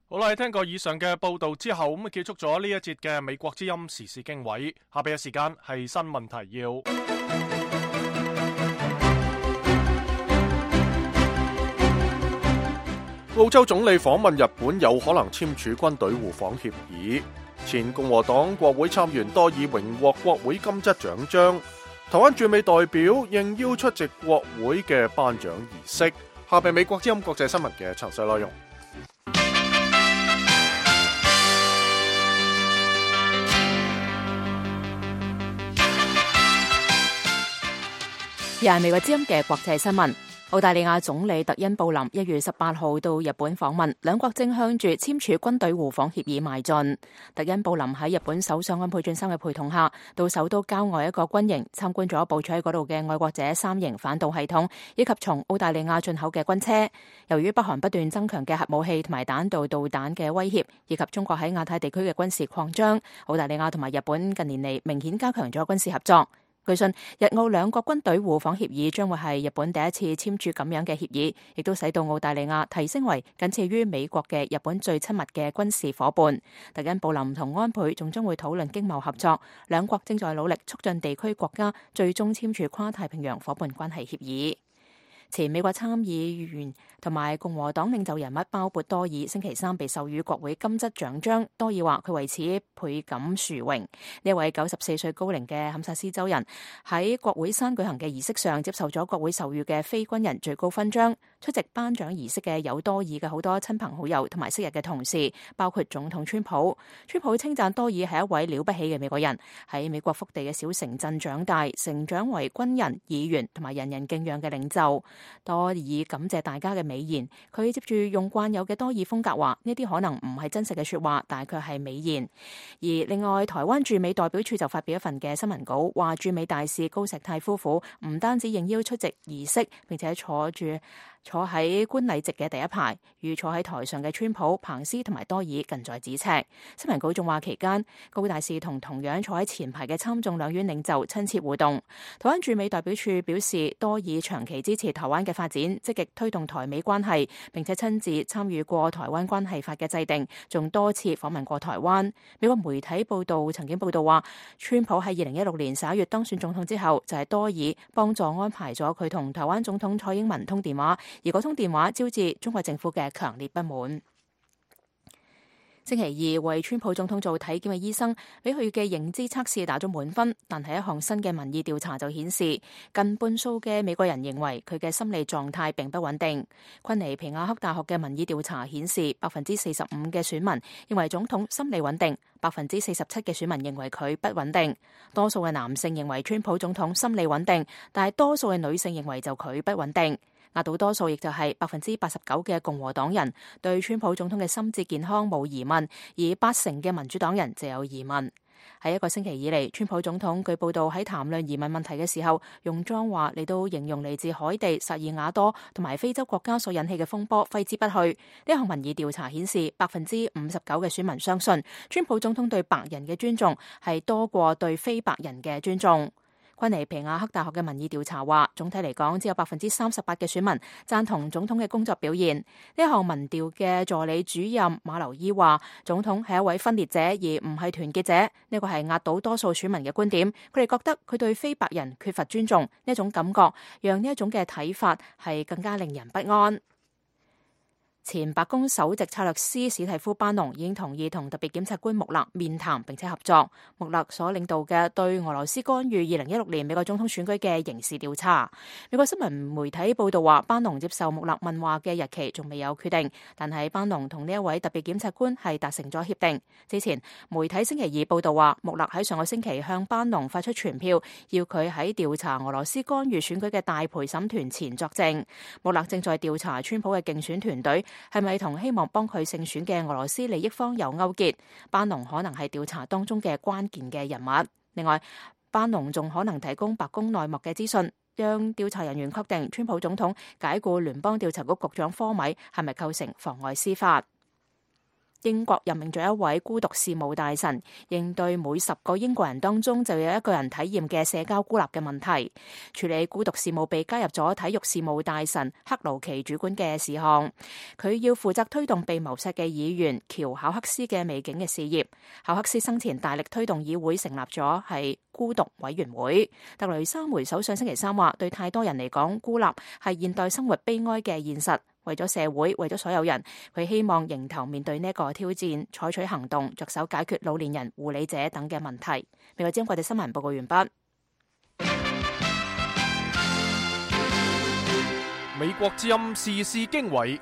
好啦，聽過以上嘅報道之後，咁啊結束咗呢一節嘅美國之音時事經緯。下邊嘅時間係新聞提要。澳洲總理訪問日本，有可能簽署軍隊互訪協議。前共和黨國會參員多爾榮獲國會金質獎章。台灣駐美代表應邀出席國會嘅頒獎儀式。下邊美國之音國際新聞嘅詳細內容。 又係美國之音嘅國際新聞。澳大利亞總理特恩布林一月十八號到日本訪問，兩國正向住簽署軍隊互訪協議邁進。特恩布林喺日本首相安倍晉三嘅陪同下，到首都郊外一個軍營參觀咗部署喺嗰度嘅愛國者三型反導系統，以及從澳大利亞進口嘅軍車。由於北韓不斷增強嘅核武器同埋彈道導彈嘅威脅，以及中國喺亞太地區嘅軍事擴張，澳大利亞同埋日本近年嚟明顯加強咗軍事合作。據信，日澳兩國軍隊互訪協議將會係日本第一次簽署咁樣嘅協議，亦都使到澳大利亞提升為僅次於美國嘅日本最親密嘅軍事夥伴。特恩布林同安倍仲將會討論經貿合作，兩國正在努力促進地區國家最終簽署跨太平洋夥伴關係協議。前美國參議員同埋共和黨領袖人物鮑勃多爾星期三被授予國會金質獎章。多爾話佢為此倍感殊榮。呢位九十四歲高齡嘅堪薩斯州人喺國會山舉行嘅儀式上接受咗國會授予嘅非軍人最高勳章。出席頒獎儀式嘅有多爾嘅好多親朋好友同埋昔日嘅同事，包括總統川普。川普稱讚多爾係一位了不起嘅美國人，喺美國福地嘅小城鎮長大，成長為軍人、議員同埋人人敬仰嘅領袖。多爾感謝大家嘅美言，佢接住用慣有嘅多爾風格話：呢啲可能唔係真實嘅說話，但係佢係美言。而另外，台灣駐美代表處就發表一份嘅新聞稿，話駐美大使高石泰夫婦唔單止應邀出席儀式，並且坐住坐喺觀禮席嘅第一排，與坐喺台上嘅川普、彭斯同埋多爾近在咫尺。新聞稿仲話期間，高大使同同樣坐喺前排嘅參眾兩院領袖親切互動。台灣駐美代表處表示，多爾長期支持台灣嘅發展，積極推動台美關係，並且親自參與過台灣關係法嘅制定，仲多次訪問過台灣。美國媒體報道曾經報道話，川普喺二零一六年十一月當選總統之後，就係多爾幫助安排咗佢同台灣總統蔡英文通電話。而嗰通電話招致中國政府嘅強烈不滿。星期二為川普總統做體檢嘅醫生，俾佢嘅認知測試打咗滿分，但係一項新嘅民意調查就顯示，近半數嘅美國人認為佢嘅心理狀態並不穩定。昆尼皮亞克大學嘅民意調查顯示，百分之四十五嘅選民認為總統心理穩定，百分之四十七嘅選民認為佢不穩定。多數嘅男性認為川普總統心理穩定，但係多數嘅女性認為就佢不穩定。壓倒多數亦就係百分之八十九嘅共和黨人對川普總統嘅心智健康冇疑問，而八成嘅民主黨人就有疑問。喺一個星期以嚟，川普總統據報道喺談論移民問題嘅時候，用髒話嚟到形容嚟自海地、薩爾瓦多同埋非洲國家所引起嘅風波揮之不去。呢項民意調查顯示，百分之五十九嘅選民相信川普總統對白人嘅尊重係多過對非白人嘅尊重。昆尼皮亞克大學嘅民意調查話，總體嚟講，只有百分之三十八嘅選民贊同總統嘅工作表現。呢一項民調嘅助理主任馬留伊話，總統係一位分裂者，而唔係團結者。呢個係壓倒多數選民嘅觀點。佢哋覺得佢對非白人缺乏尊重，呢一種感覺讓呢一種嘅睇法係更加令人不安。前白宮首席策略師史蒂夫班農已經同意同特別檢察官穆勒面談並且合作。穆勒所領導嘅對俄羅斯干預二零一六年美國總統選舉嘅刑事調查。美國新聞媒體報道話，班農接受穆勒問話嘅日期仲未有決定，但係班農同呢一位特別檢察官係達成咗協定。之前媒體星期二報道話，穆勒喺上個星期向班農發出傳票，要佢喺調查俄羅斯干預選舉嘅大陪審團前作證。穆勒正在調查川普嘅競選團隊係咪同希望幫佢勝選嘅俄羅斯利益方有勾結？班農可能係調查當中嘅關鍵嘅人物。另外，班農仲可能提供白宮內幕嘅資訊，讓調查人員確定川普總統解僱聯邦調查局局長科米係咪構成妨礙司法。 英國任命咗一位孤獨事務大臣，應對每十個英國人當中就有一個人體驗嘅社交孤立嘅問題。處理孤獨事務被加入咗體育事務大臣克勞奇主管嘅事項，佢要負責推動被謀殺嘅議員喬考克斯嘅美景嘅事業。考克斯生前大力推動議會成立咗係孤獨委員會。特雷莎梅首相星期三話，對太多人嚟講，孤立係現代生活悲哀嘅現實。為咗社會，為咗所有人，佢希望迎頭面對呢個挑戰，採取行動，着手解決老年人、護理者等嘅問題。美國之音國際新聞報告完畢。 美國之音時事經緯。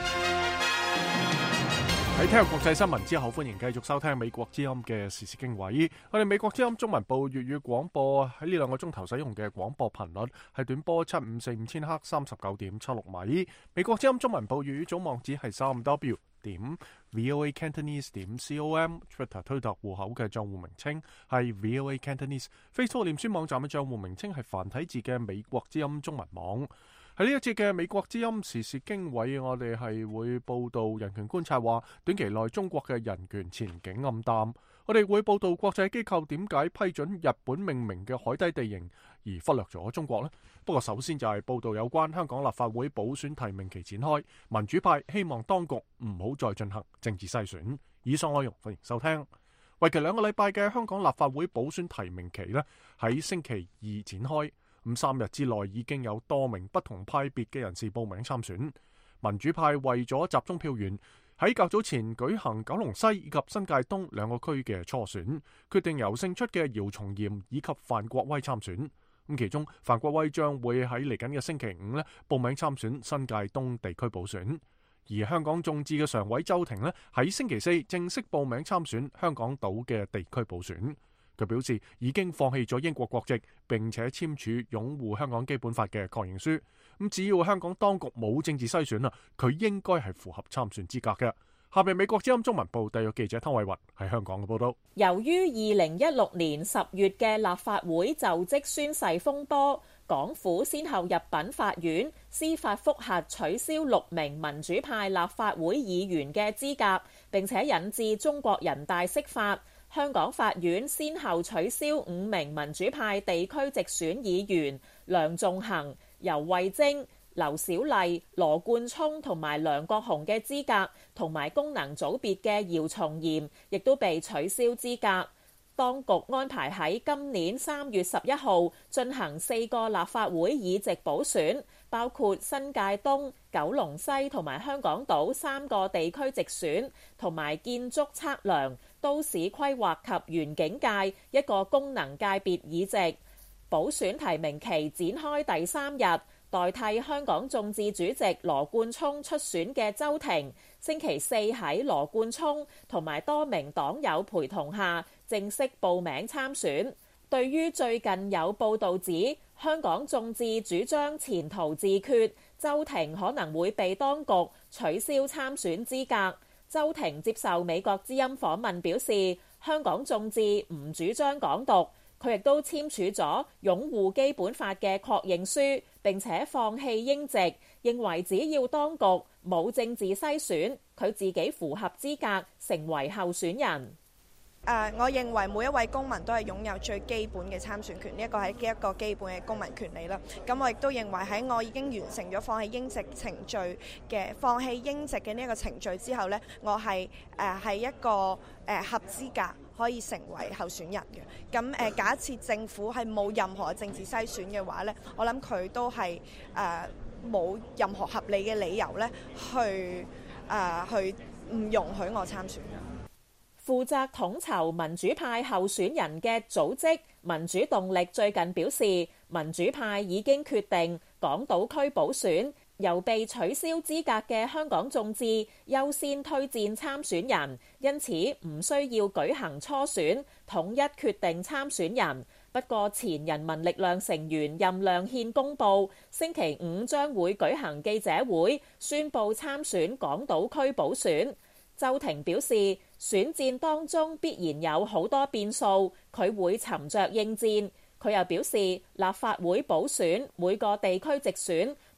喺聽日國際新聞之後，歡迎繼續收聽美國之音嘅時事經緯。我哋美國之音中文部粵語廣播喺呢兩個鐘頭使用嘅廣播頻率係短波七五四五千赫三十九點七六米。美國之音中文部粵語總網址係三 w 點 voa cantonese 點 com。Twitter 推特戶口嘅賬戶名稱係 voa cantonese。Facebook 臉書網站嘅賬戶名稱係繁體字嘅美國之音中文網。喺呢一節嘅美國之音時事經緯，我哋係會報道人權觀察話，短期內中國嘅人權前景暗淡。我哋會報道國際機構點解批准日本命名嘅海底地形而忽略咗中國呢？不過首先就係報道有關香港立法會補選提名期展開，民主派希望當局唔好再進行政治篩選。以上內容歡迎收聽。為期兩個禮拜嘅香港立法會補選提名期呢，喺星期二展開。咁三日之內已經有多名不同派別嘅人士報名參選。民主派為咗集中票源，喺較早前舉行九龍西以及新界東兩個區嘅初選，決定由勝出嘅姚松炎以及范國威參選。咁其中范國威將會喺嚟緊嘅星期五呢報名參選新界東地區補選，而香港眾志嘅常委周庭呢喺星期四正式報名參選香港島嘅地區補選。佢表示已經放棄咗英國國籍，並且簽署擁護香港基本法嘅確認書。咁只要香港當局冇政治篩選啊，佢應該係符合參選資格嘅。下面美國之音中文部特約記者湯慧雲喺香港嘅報道。 由於二零一六年十月嘅立法會就職宣誓風波，港府先後入稟法院司法覆核取消六名民主派立法會議員嘅資格，並且引致中國人大釋法。香港法院先後取消五名民主派地區直選議員梁頌恆、游蕙禎、劉小麗、羅冠聰同埋梁國雄嘅資格，同埋功能組別嘅姚松炎亦都被取消資格。當局安排喺今年三月十一號進行四個立法會議席補選，包括新界東、九龍西同埋香港島三個地區直選，同埋建築測量、都市規劃及園境界一個功能界別議席。補選提名期展開第三日，代替香港眾志主席羅冠聰出選嘅周庭，星期四喺羅冠聰同埋多名黨友陪同下正式報名參選。對於最近有報道指香港眾志主張前途自決，周庭可能會被當局取消參選資格。周庭接受美國之音訪問表示，香港眾志唔主張港獨，佢亦都簽署咗擁護基本法嘅確認書，並且放棄英籍，認為只要當局冇政治篩選，佢自己符合資格成為候選人。 Uh, 我認為每一位公民都係擁有最基本嘅參選權，呢一個係一個基本嘅公民權利啦。咁我亦都認為喺我已經完成咗放棄英籍程序嘅放棄英籍嘅呢一個程序之後呢，我係誒係一個誒、呃、合資格可以成為候選人嘅。咁誒、呃、假設政府係冇任何政治篩選嘅話呢，我諗佢都係誒冇任何合理嘅理由呢去誒、呃、去唔容許我參選嘅。 負責統籌民主派候選人嘅組織民主動力最近表示，民主派已經決定港島區補選，由被取消資格嘅香港眾志優先推薦參選人，因此唔需要舉行初選，統一決定參選人。不過前人民力量成員任亮憲公佈，星期五將會舉行記者會，宣布參選港島區補選。周庭表示，選戰當中必然有好多變數，佢會沉着應戰。佢又表示，立法會補選每個地區直選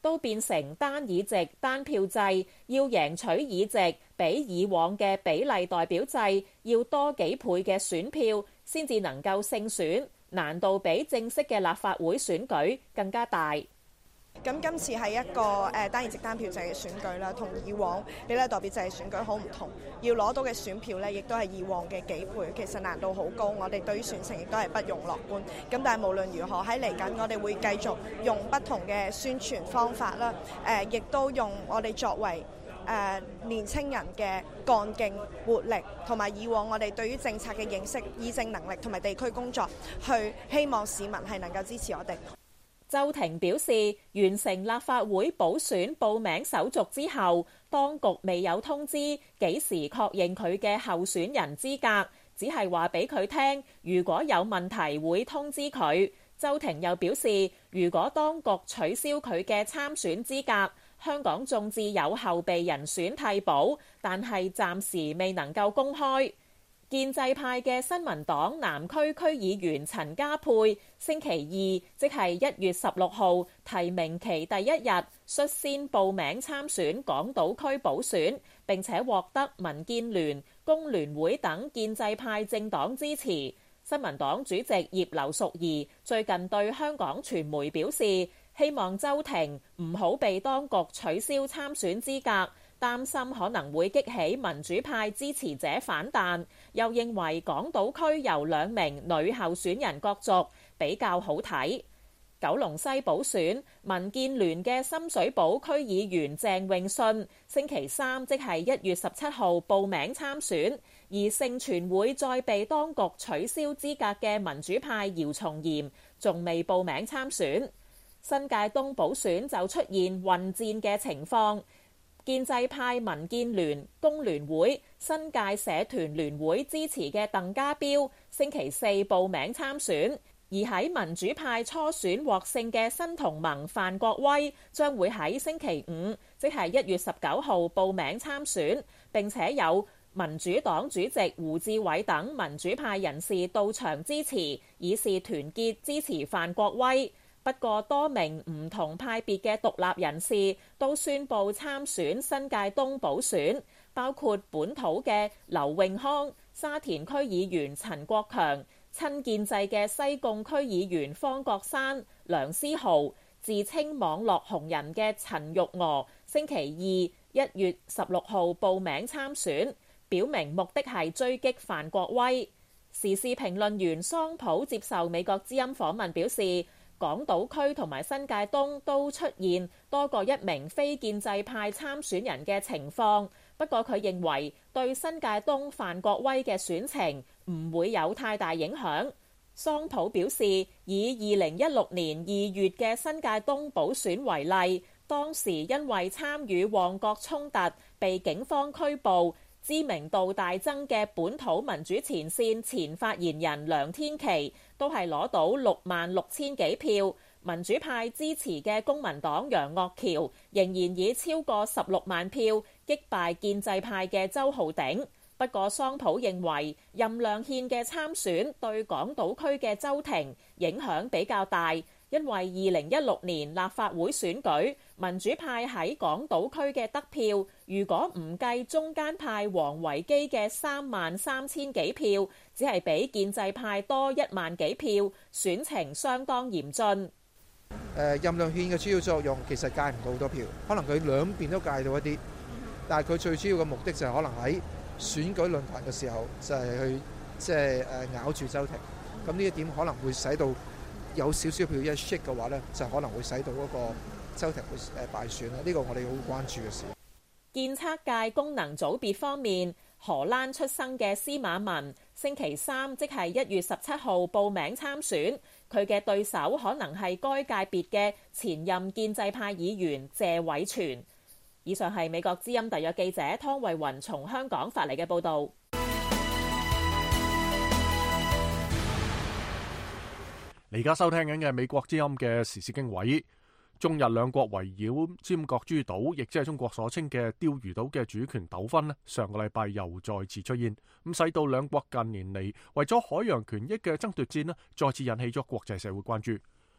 都變成單議席單票制，要贏取議席比以往嘅比例代表制要多幾倍嘅選票，先至能夠勝選，難度比正式嘅立法會選舉更加大。 咁今次係一個誒單議席單票制嘅選舉啦，同以往比例代表制嘅選舉好唔同，要攞到嘅選票呢，亦都係以往嘅幾倍，其實難度好高。我哋對於選情亦都係不容樂觀。咁但係無論如何，喺嚟緊我哋會繼續用不同嘅宣傳方法啦，誒亦都用我哋作為誒年青人嘅幹勁活力，同埋以往我哋對於政策嘅認識、議政能力同埋地區工作，去希望市民係能夠支持我哋。 周庭表示，完成立法會補選報名手續之後，當局未有通知幾時確認佢嘅候選人資格，只係話俾佢聽，如果有問題會通知佢。周庭又表示，如果當局取消佢嘅參選資格，香港眾志有後備人選替補，但係暫時未能夠公開。建制派嘅新民黨南區區議員陳家佩星期二，即係一月十六號提名期第一日，率先報名參選港島區補選，並且獲得民建聯、工聯會等建制派政黨支持。新民黨主席葉劉淑儀最近對香港傳媒表示，希望周庭唔好被當局取消參選資格，擔心可能會激起民主派支持者反彈，又認為港島區由兩名女候選人角逐比較好睇。九龍西補選，民建聯嘅深水埗區議員鄭泳舜星期三即係一月十七號報名參選，而盛傳會再被當局取消資格嘅民主派姚松炎仲未報名參選。新界東補選就出現混戰嘅情況。建制派民建聯、工聯會、新界社團聯會支持嘅鄧家彪星期四報名參選，而喺民主派初選獲勝嘅新同盟范國威將會喺星期五，即係一月十九號報名參選，並且有民主黨主席胡志偉等民主派人士到場支持，以示團結支持范國威。不過，多名唔同派別嘅獨立人士都宣布參選新界東補選，包括本土嘅劉永康、沙田區議員陳國強、親建制嘅西貢區議員方國珊、梁思豪，自稱網絡紅人嘅陳玉娥，星期二一月十六號報名參選，表明目的係追擊范國威。時事評論員桑普接受美國之音訪問表示，港島區同埋新界東都出現多過一名非建制派參選人嘅情況，不過佢認為對新界東范國威嘅選情唔會有太大影響。桑普表示，以二零一六年二月嘅新界東補選為例，當時因為參與旺角衝突被警方拘捕，知名度大增嘅本土民主前線前發言人梁天琦都係攞到六萬六千幾票，民主派支持嘅公民黨楊岳橋仍然以超過十六萬票擊敗建制派嘅周浩鼎。不過桑普認為任亮憲嘅參選對港島區嘅周庭影響比較大，因為二零一六年立法會選舉，民主派喺港島區嘅得票，如果唔計中間派王維基嘅三萬三千幾票，只係比建制派多一萬幾票，選情相當嚴峻。誒、 呃、任亮憲嘅主要作用其實戒唔到好多票，可能佢兩邊都戒到一啲，但係佢最主要嘅目的就係可能喺選舉論壇嘅時候就係、是、去即係誒咬住周庭，咁呢一點可能會使到有少少票一 shake 嘅話呢，就可能會使到嗰個周庭會誒敗選啦。呢、這個我哋好關注嘅事。 建測界功能組別方面，荷蘭出生嘅司馬文星期三即係一月十七號報名參選，佢嘅對手可能係該界別嘅前任建制派議員謝偉銓。以上係美國之音特約記者湯慧雲從香港發嚟嘅報導。 你而家收聽緊嘅美國之音嘅時事經緯，中日兩國圍繞尖閣諸島，亦即係中國所稱嘅釣魚島嘅主權糾紛咧，上個禮拜又再次出現，咁使到兩國近年嚟為咗海洋權益嘅爭奪戰咧，再次引起咗國際社會關注。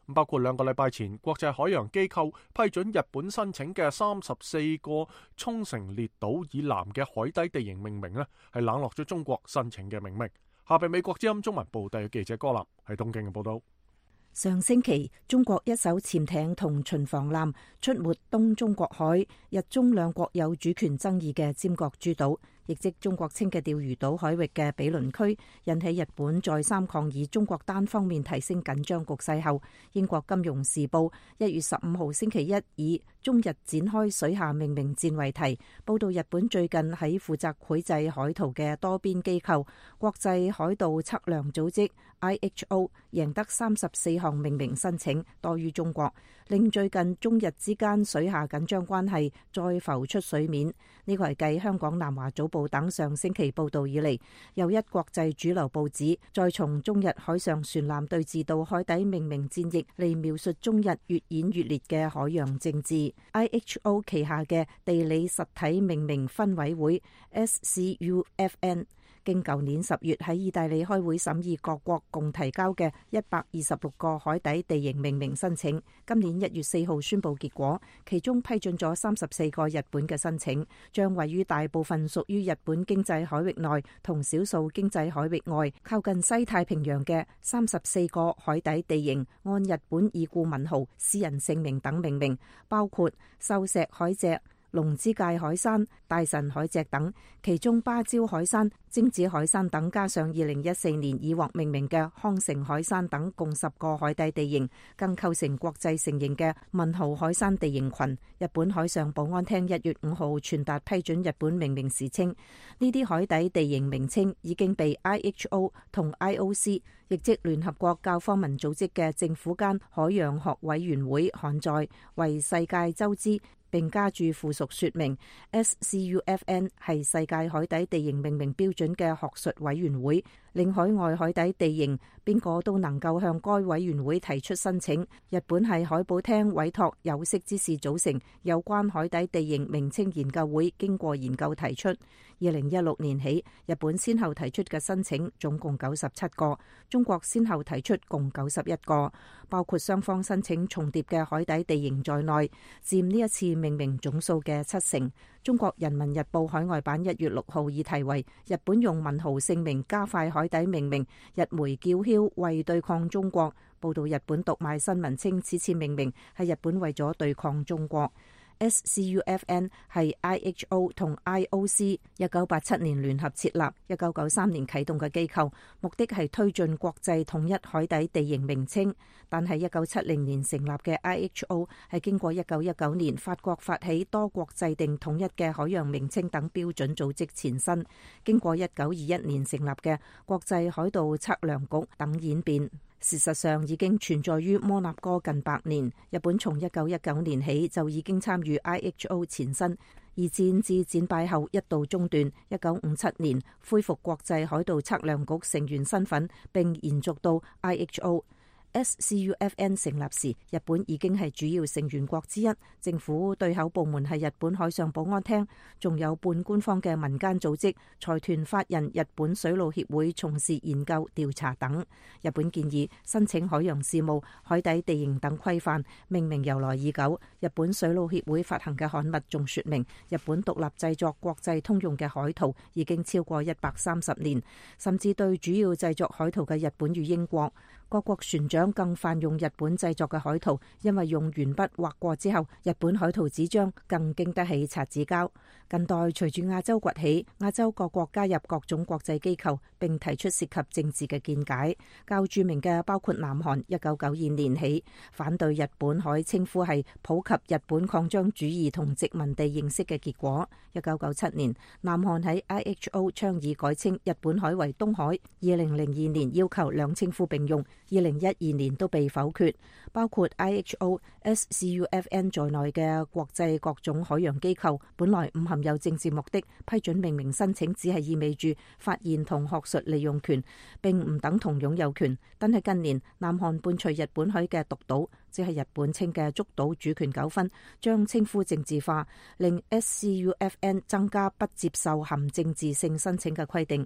包括兩個禮拜前國際海洋機構批准日本申請嘅三十四個沖繩列島以南嘅海底地形命名呢，係冷落咗中國申請嘅命名。下邊美國之音中文部第記者柯立喺東京嘅報道。 上星期，中國一艘潛艇同巡防艦出沒東中國海，日中兩國有主權爭議嘅尖閣諸島，亦即中國稱嘅釣魚島海域嘅比鄰區，引起日本再三抗議中國單方面提升緊張局勢後，英國金融時報一月十五號星期一以中日展開水下命名戰為題，報道日本最近喺負責繪製海圖嘅多邊機構國際海盜測量組織 I H O 贏得三十四項命名申請，多於中國，令最近中日之間水下緊張關係再浮出水面。呢個係繼香港南華早報等上星期報道以嚟，又一國際主流報紙再從中日海上船艦對峙到海底命名戰役嚟描述中日越演越烈嘅海洋政治。I H O 旗下嘅地理實體命名分委會 S C U F N經舊年十月喺意大利開會審議各國共提交嘅一百二十六個海底地形命名申請，今年一月四號宣布結果，其中批准咗三十四個日本嘅申請，將位於大部分屬於日本經濟海域內同少數經濟海域外靠近西太平洋嘅三十四個海底地形按日本已故文豪詩人姓名等命名，包括鏽石海脊、龍之介海山、大神海脊等，其中芭蕉海山、精子海山等，加上二零一四年已獲命名嘅康城海山等，共十個海底地形，更構成國際承認嘅文豪海山地形群。日本海上保安廳一月五號傳達批准日本命名時稱，呢啲海底地形名稱已經被 I H O 同 I O C， 亦即聯合國教科文組織嘅政府間海洋學委員會刊載為世界周知，並加注附屬說明。 S C U F N 係世界海底地形命名標準嘅學術委員會，令海外海底地形邊個都能夠向該委員會提出申請。日本係海保廳委託有識之士組成有關海底地形名稱研究會，經過研究提出。二零一六年起，日本先後提出嘅申請總共九十七個，中國先後提出共九十一個，包括雙方申請重疊嘅海底地形在內，佔呢一次命名總數嘅七成。中國人民日報海外版一月六號以題為日本用文豪姓名加快海底命名，日媒叫囂為對抗中國，報道日本讀賣新聞稱此次命名係日本為咗對抗中國。S C U F N 係 I H O 同 I O C 一九八七年聯合設立、一九九三年啟動嘅機構，目的係推進國際統一海底地形名稱。但係一九七零年成立嘅 I H O 係經過一九一九年法國發起多國制定統一嘅海洋名稱等標準組織前身，經過一九二一年成立嘅國際海盜測量局等演變。事實上已經存在於摩納哥近百年。日本從一九一九年起就已經參與 I H O 前身，二戰至戰敗後一度中斷，一九五七年恢復國際海盜測量局成員身份，並延續到 I H O。S C U F N 成立時，日本已經係主要成員國之一，政府對口部門係日本海上保安廳，仲有半官方嘅民間組織財團法人日本水路協會從事研究調查等。日本建議申請海洋事務、海底地形等規範，命名由來已久。日本水路協會發行嘅刊物仲說明，日本獨立製作國際通用嘅海圖已經超過一百三十年，甚至對主要製作海圖嘅日本與英國各國船長更泛用日本製作嘅海圖，因為用鉛筆畫過之後，日本海圖紙張更經得起擦紙膠。近代隨住亞洲崛起，亞洲各國加入各種國際機構，並提出涉及政治嘅見解。較著名嘅包括南韓，一九九二年起反對日本海稱呼係普及日本擴張主義同殖民地認識嘅結果。一九九七年，南韓喺 I H O 倡議改稱日本海為東海。二零零二年要求兩稱呼並用，二零一二年都被否決。包括 I H O、S C U F N 在內嘅國際各種海洋機構，本來唔含有政治目的，批准命名申請只係意味住發現同學術利用權，並唔等同擁有權。但係近年，南韓伴隨日本海嘅獨島，即係日本稱嘅竹島主權糾紛，將稱呼政治化，令 S C U F N 增加不接受含政治性申請嘅規定。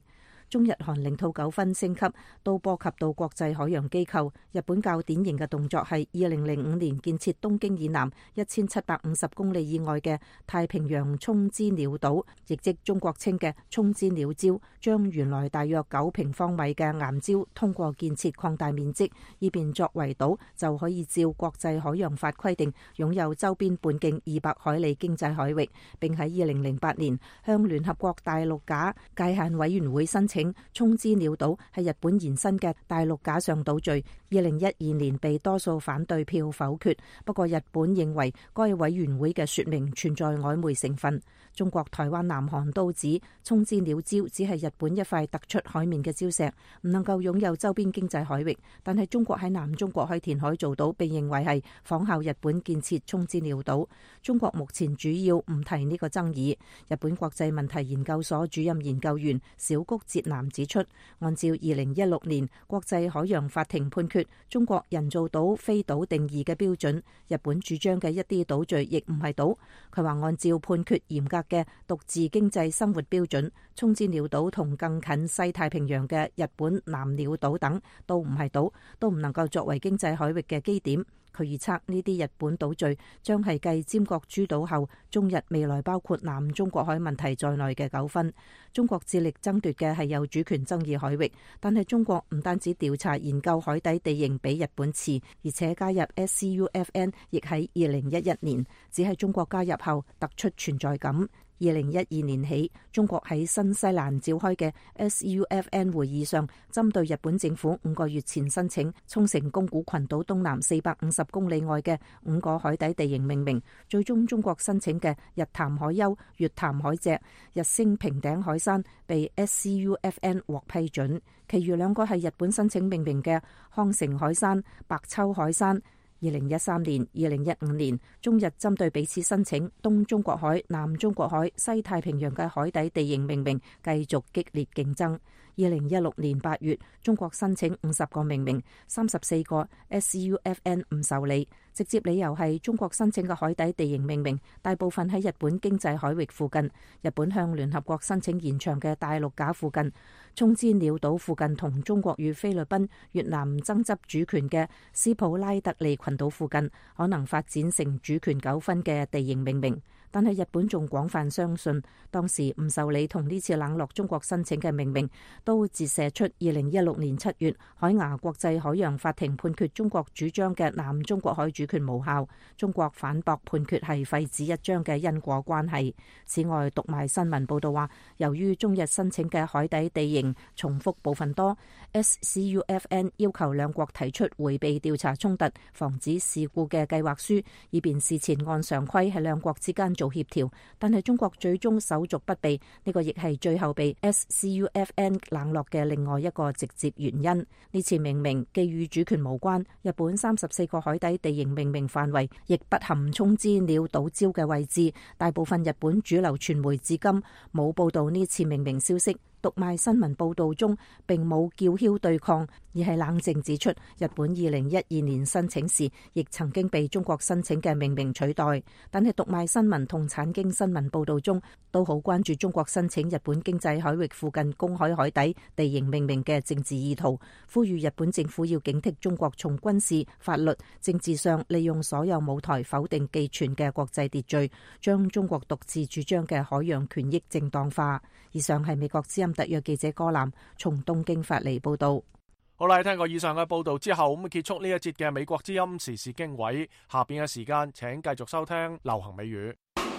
中日韓領土糾紛升級，都波及到國際海洋機構。日本較典型嘅動作係二零零五年建設東京以南一千七百五十公里以外嘅太平洋沖之鳥島，亦即中國稱嘅沖之鳥礁，將原來大約九平方米嘅岩礁通過建設擴大面積，以便作為島就可以照國際海洋法規定擁有周邊半徑二百海里經濟海域，並喺二零零八年向聯合國大陸架界限委員會申請沖之鳥島係日本延伸嘅大陸架上島嶼。二零一二年被多數反對票否決，不過日本認為該委員會嘅說明存在曖昧成分。中國、台灣、南韓都指沖之鳥礁只係日本一塊突出海面嘅礁石，唔能夠擁有周邊經濟海域。但係中國喺南中國海填海做到，被認為係仿效日本建設沖之鳥島。中國目前主要唔提呢個爭議。日本國際問題研究所主任研究員小谷哲男指出，按照二零一六年國際海洋法庭判決中國人造島非島定義嘅標準，日本主張嘅一啲島嶼亦唔係島。佢話按照判決嚴格嘅獨自經濟生活標準，沖之鳥島同更近西太平洋嘅日本南鳥島等都唔係島，都唔能夠作為經濟海域嘅基點。佢預測呢啲日本島嶼將係繼尖閣諸島後，中日未來包括南中國海問題在內嘅糾紛。中國致力爭奪嘅係有主權爭議海域，但係中國唔單止調查研究海底地形比日本遲，而且加入 S C U F N 亦喺二零一一年，只係中國加入後突出存在感。二零一二年起，中國喺新西蘭召開嘅 S U F N 會議上，針對日本政府五個月前申請沖繩宮古群島東南四百五十公里外嘅五個海底地形命名，最終中國申請嘅日潭海丘、月潭海脊、日升平頂海山被 S C U F N 獲批准，其餘兩個係日本申請命名嘅康城海山、白秋海山。二零一三年、二零一五年，中日針對彼此申請東中國海、南中國海、西太平洋嘅海底地形命名，繼續激烈競爭。二零一六年八月，中國申請五十個命名，三十四個 S C U F N 唔受理，直接理由係中國申請嘅海底地形命名大部分喺日本經濟海域附近，日本向聯合國申請延長嘅大陸架附近、沖之鳥島附近同中國與菲律賓、越南爭執主權嘅斯普拉特利群島附近，可能發展成主權糾紛嘅地形命名。但係日本仲廣泛相信，當時唔受理同呢次冷落中國申請嘅命名，都折射出二零一六年七月海牙國際海洋法庭判決中國主張嘅南中國海主權無效，中國反駁判決係廢紙一張嘅因果關係。此外，讀賣新聞報道話，由於中日申請嘅海底地形重複部分多， S C U F N 要求兩國提出迴避調查衝突、防止事故嘅計劃書，以便事前按常規喺兩國之間做協調，但係中國最終手續不備，呢個亦係最後被 S C U F N 冷落嘅另外一個直接原因。呢次命名既與主權無關，日本三十四個海底地形命名範圍亦不含沖之鳥島礁嘅位置。大部分日本主流傳媒至今冇報道呢次命名消息。讀賣新聞報道中並冇叫囂對抗，而係冷靜指出日本二零一二年申請時亦曾經被中國申請嘅命名取代。但係讀賣新聞同產經新聞報道中都好關注中國申請日本經濟海域附近公海海底地形命名嘅政治意圖，呼籲日本政府要警惕中國從軍事、法律、政治上利用所有舞台否定既存嘅國際秩序，將中國獨自主張嘅海洋權益正當化。以上係美國之音特約記者柯南從東京發嚟報道。 好啦，聽過以上嘅報道之後，咁結束呢一節嘅美國之音時事經緯。下邊嘅時間，請繼續收聽流行美語。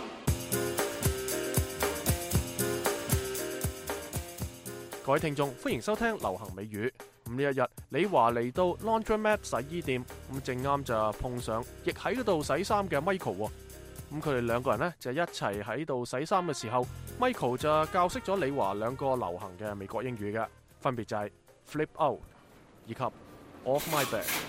各位聽眾，歡迎收聽流行美語。咁呢一日，李華嚟到 Laundromat 洗衣店，咁正啱就碰上亦喺嗰度洗衫嘅 Michael。咁佢哋兩個人呢，就一齊喺度洗衫嘅時候 ，Michael 就教識咗李華兩個流行嘅美國英語嘅，分別就係 flip out 以及 off my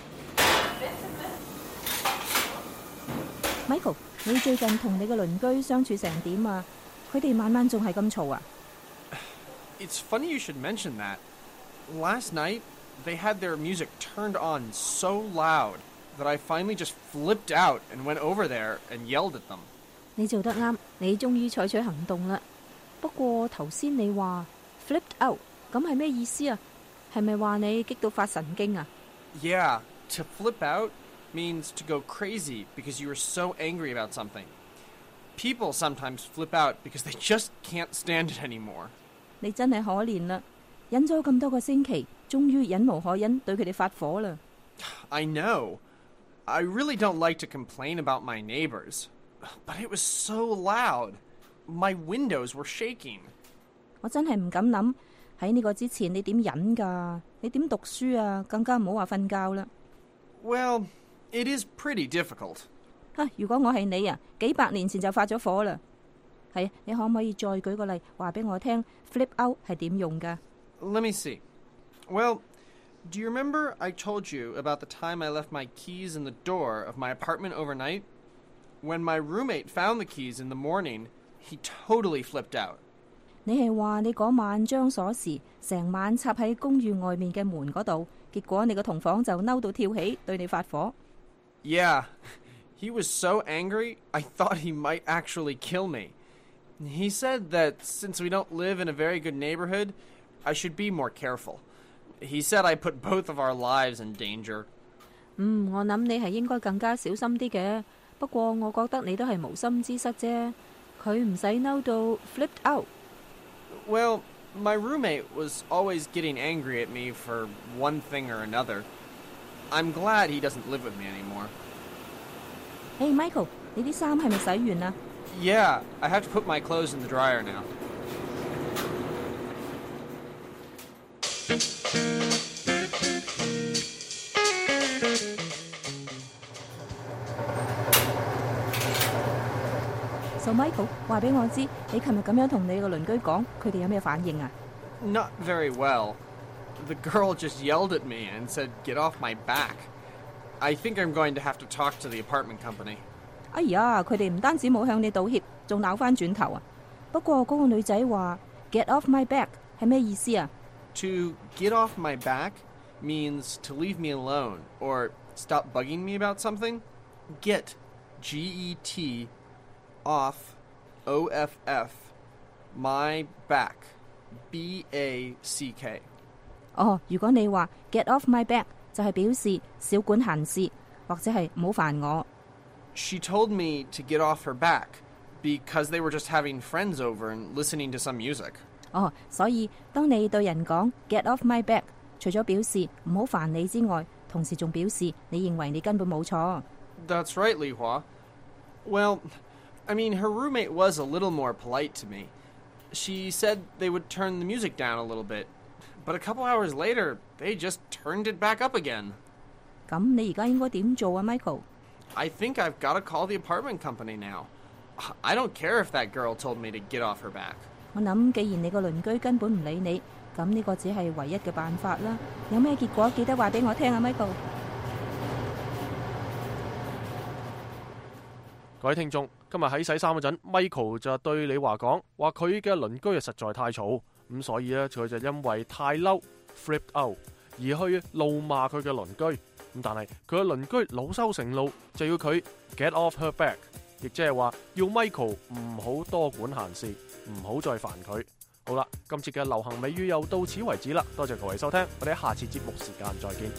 bed。Michael， 你最近同你嘅鄰居相處成點啊？佢哋晚晚仲係咁嘈啊？ It's funny you should mention that. Last night, they had their music turned on so loud that I finally just flipped out and went over there and yelled at them. 你做得啱，你終於採取行動啦。不過頭先你話 flipped out， 咁係咩意思啊？係咪話你激到發神經啊？ Yeah, to flip out means to go crazy because you are so angry about something. People sometimes flip out because they just can't stand it anymore. 你真係可憐啦，忍咗咁多個星期，終於忍無可忍，對佢哋發火啦。 I know. I really don't like to complain about my neighbors, but it was so loud. My windows were shaking. 我真係唔敢諗喺呢個之前你點忍㗎？你點讀書啊？更加唔好話瞓覺啦。 Well, it is pretty difficult. 啊！如果我係你啊，幾百年前就發咗火啦。係啊，你可唔可以再舉個例話俾我聽 flip out 係點用㗎？ Let me see. Well, do you remember I told you about the time I left my keys in the door of my apartment overnight? When my roommate found the keys in the morning, he totally flipped out. 你係話你嗰晚將鎖匙成晚插喺公寓外面嘅門嗰度，結果你個同房就嬲到跳起，對你發火。 Yeah, he was so angry, I thought he might actually kill me. He said that since we don't live in a very good neighborhood, I should be more careful. He said I put both of our lives in danger. 嗯，我諗你係應該更加小心啲嘅。不過我覺得你都係無心之失啫。佢唔使嬲到 flipped out。 Well, my roommate was always getting angry at me for one thing or another. I'm glad he doesn't live with me anymore. Hey, Michael, 你啲衫係咪洗完啦？ Yeah, I have to put my clothes in the dryer now. So Michael 話俾我知，你琴日咁樣同你個鄰居講，佢哋有咩反應啊？ Not very well. The girl just yelled at me and said, "Get off my back." I think I'm going to have to talk to the apartment company. 哎呀，佢哋唔單止冇向你道歉，仲鬧翻轉頭啊！不過嗰個女仔話 "Get off my back" 係咩意思啊？ To get off my back means to leave me alone or stop bugging me about something. Get, G E T, off, O F F, my back, B A C K. 哦，如果你話 get off my back 就係表示少管閒事，或者係唔好煩我。 She told me to get off her back because they were just having friends over and listening to some music. 哦，所以當你對人講 get off my back，除咗表示唔好煩你之外，同時仲表示你認為你根本冇錯。 That's right, Li Hua. Well, I mean, her roommate was a little more polite to me. She said they would turn the music down a little bit, but a couple hours later, they just turned it back up again. 咁你而家應該點做啊 ，Michael？ I think I've got to call the apartment company now. I don't care if that girl told me to get off her back. 我諗，既然你個鄰居根本唔理你，咁呢個只係唯一嘅辦法啦。有咩結果記得話俾我聽啊 ，Michael。 各位聽眾，今日喺洗衫嗰陣 ，Michael 就對李華講話佢嘅鄰居啊實在太嘈，咁所以咧佢就因為太嬲 flipped out 而去怒罵佢嘅鄰居。咁但係佢嘅鄰居惱羞成怒，就要佢 get off her back， 亦即係話要 Michael 唔好多管閒事，唔好再煩佢。好啦，今次嘅流行美語又到此為止啦，多謝各位收聽，我哋下次節目時間再見。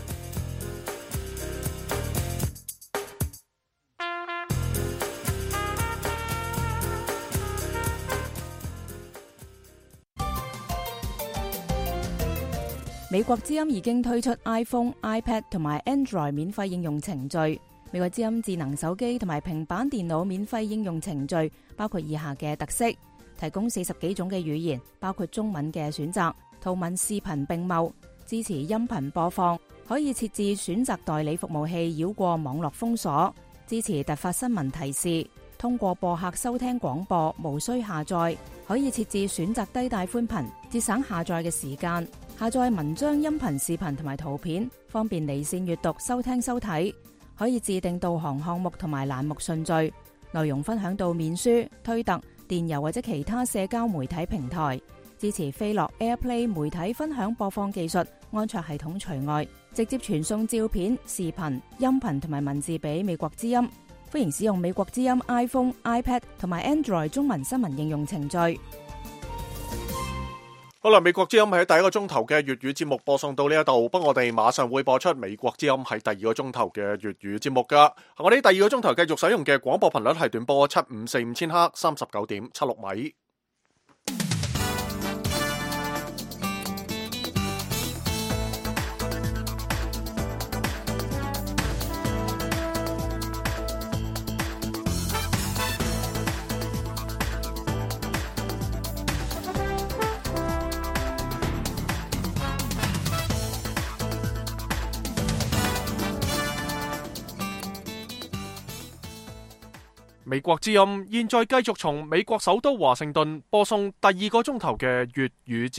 美國之音已經推出 iPhone、iPad 同埋 Android 免費應用程序。美國之音智能手機同埋平板電腦免費應用程序包括以下嘅特色：提供四十幾種嘅語言，包括中文嘅選擇，圖文視頻並茂，支持音頻播放，可以設置選擇代理服務器繞過網絡封鎖，支持突發新聞提示，通過播客收聽廣播，無需下載，可以設置選擇低帶寬頻，節省下載嘅時間。下載文章、音頻、視頻同埋圖片，方便離線閱讀、收聽、收睇。可以自定導航項目同埋欄目順序，內容分享到面書、推特、電郵或者其他社交媒體平台。支持飛樂 AirPlay 媒體分享播放技術，安卓系統除外。直接傳送照片、視頻、音頻同埋文字俾美國之音。歡迎使用美國之音 iPhone、iPad 同埋 Android 中文新聞應用程序。 好啦，美國之音喺第一個鐘頭嘅粵語節目播送到呢一度，不過我哋馬上會播出美國之音喺第二個鐘頭嘅粵語節目噶。我哋第二個鐘頭繼續使用嘅廣播頻率係短波七五四五千赫，三十九點七六米。美國之音現在繼續從美國首都華盛頓播送第二個鐘頭嘅粵語節目。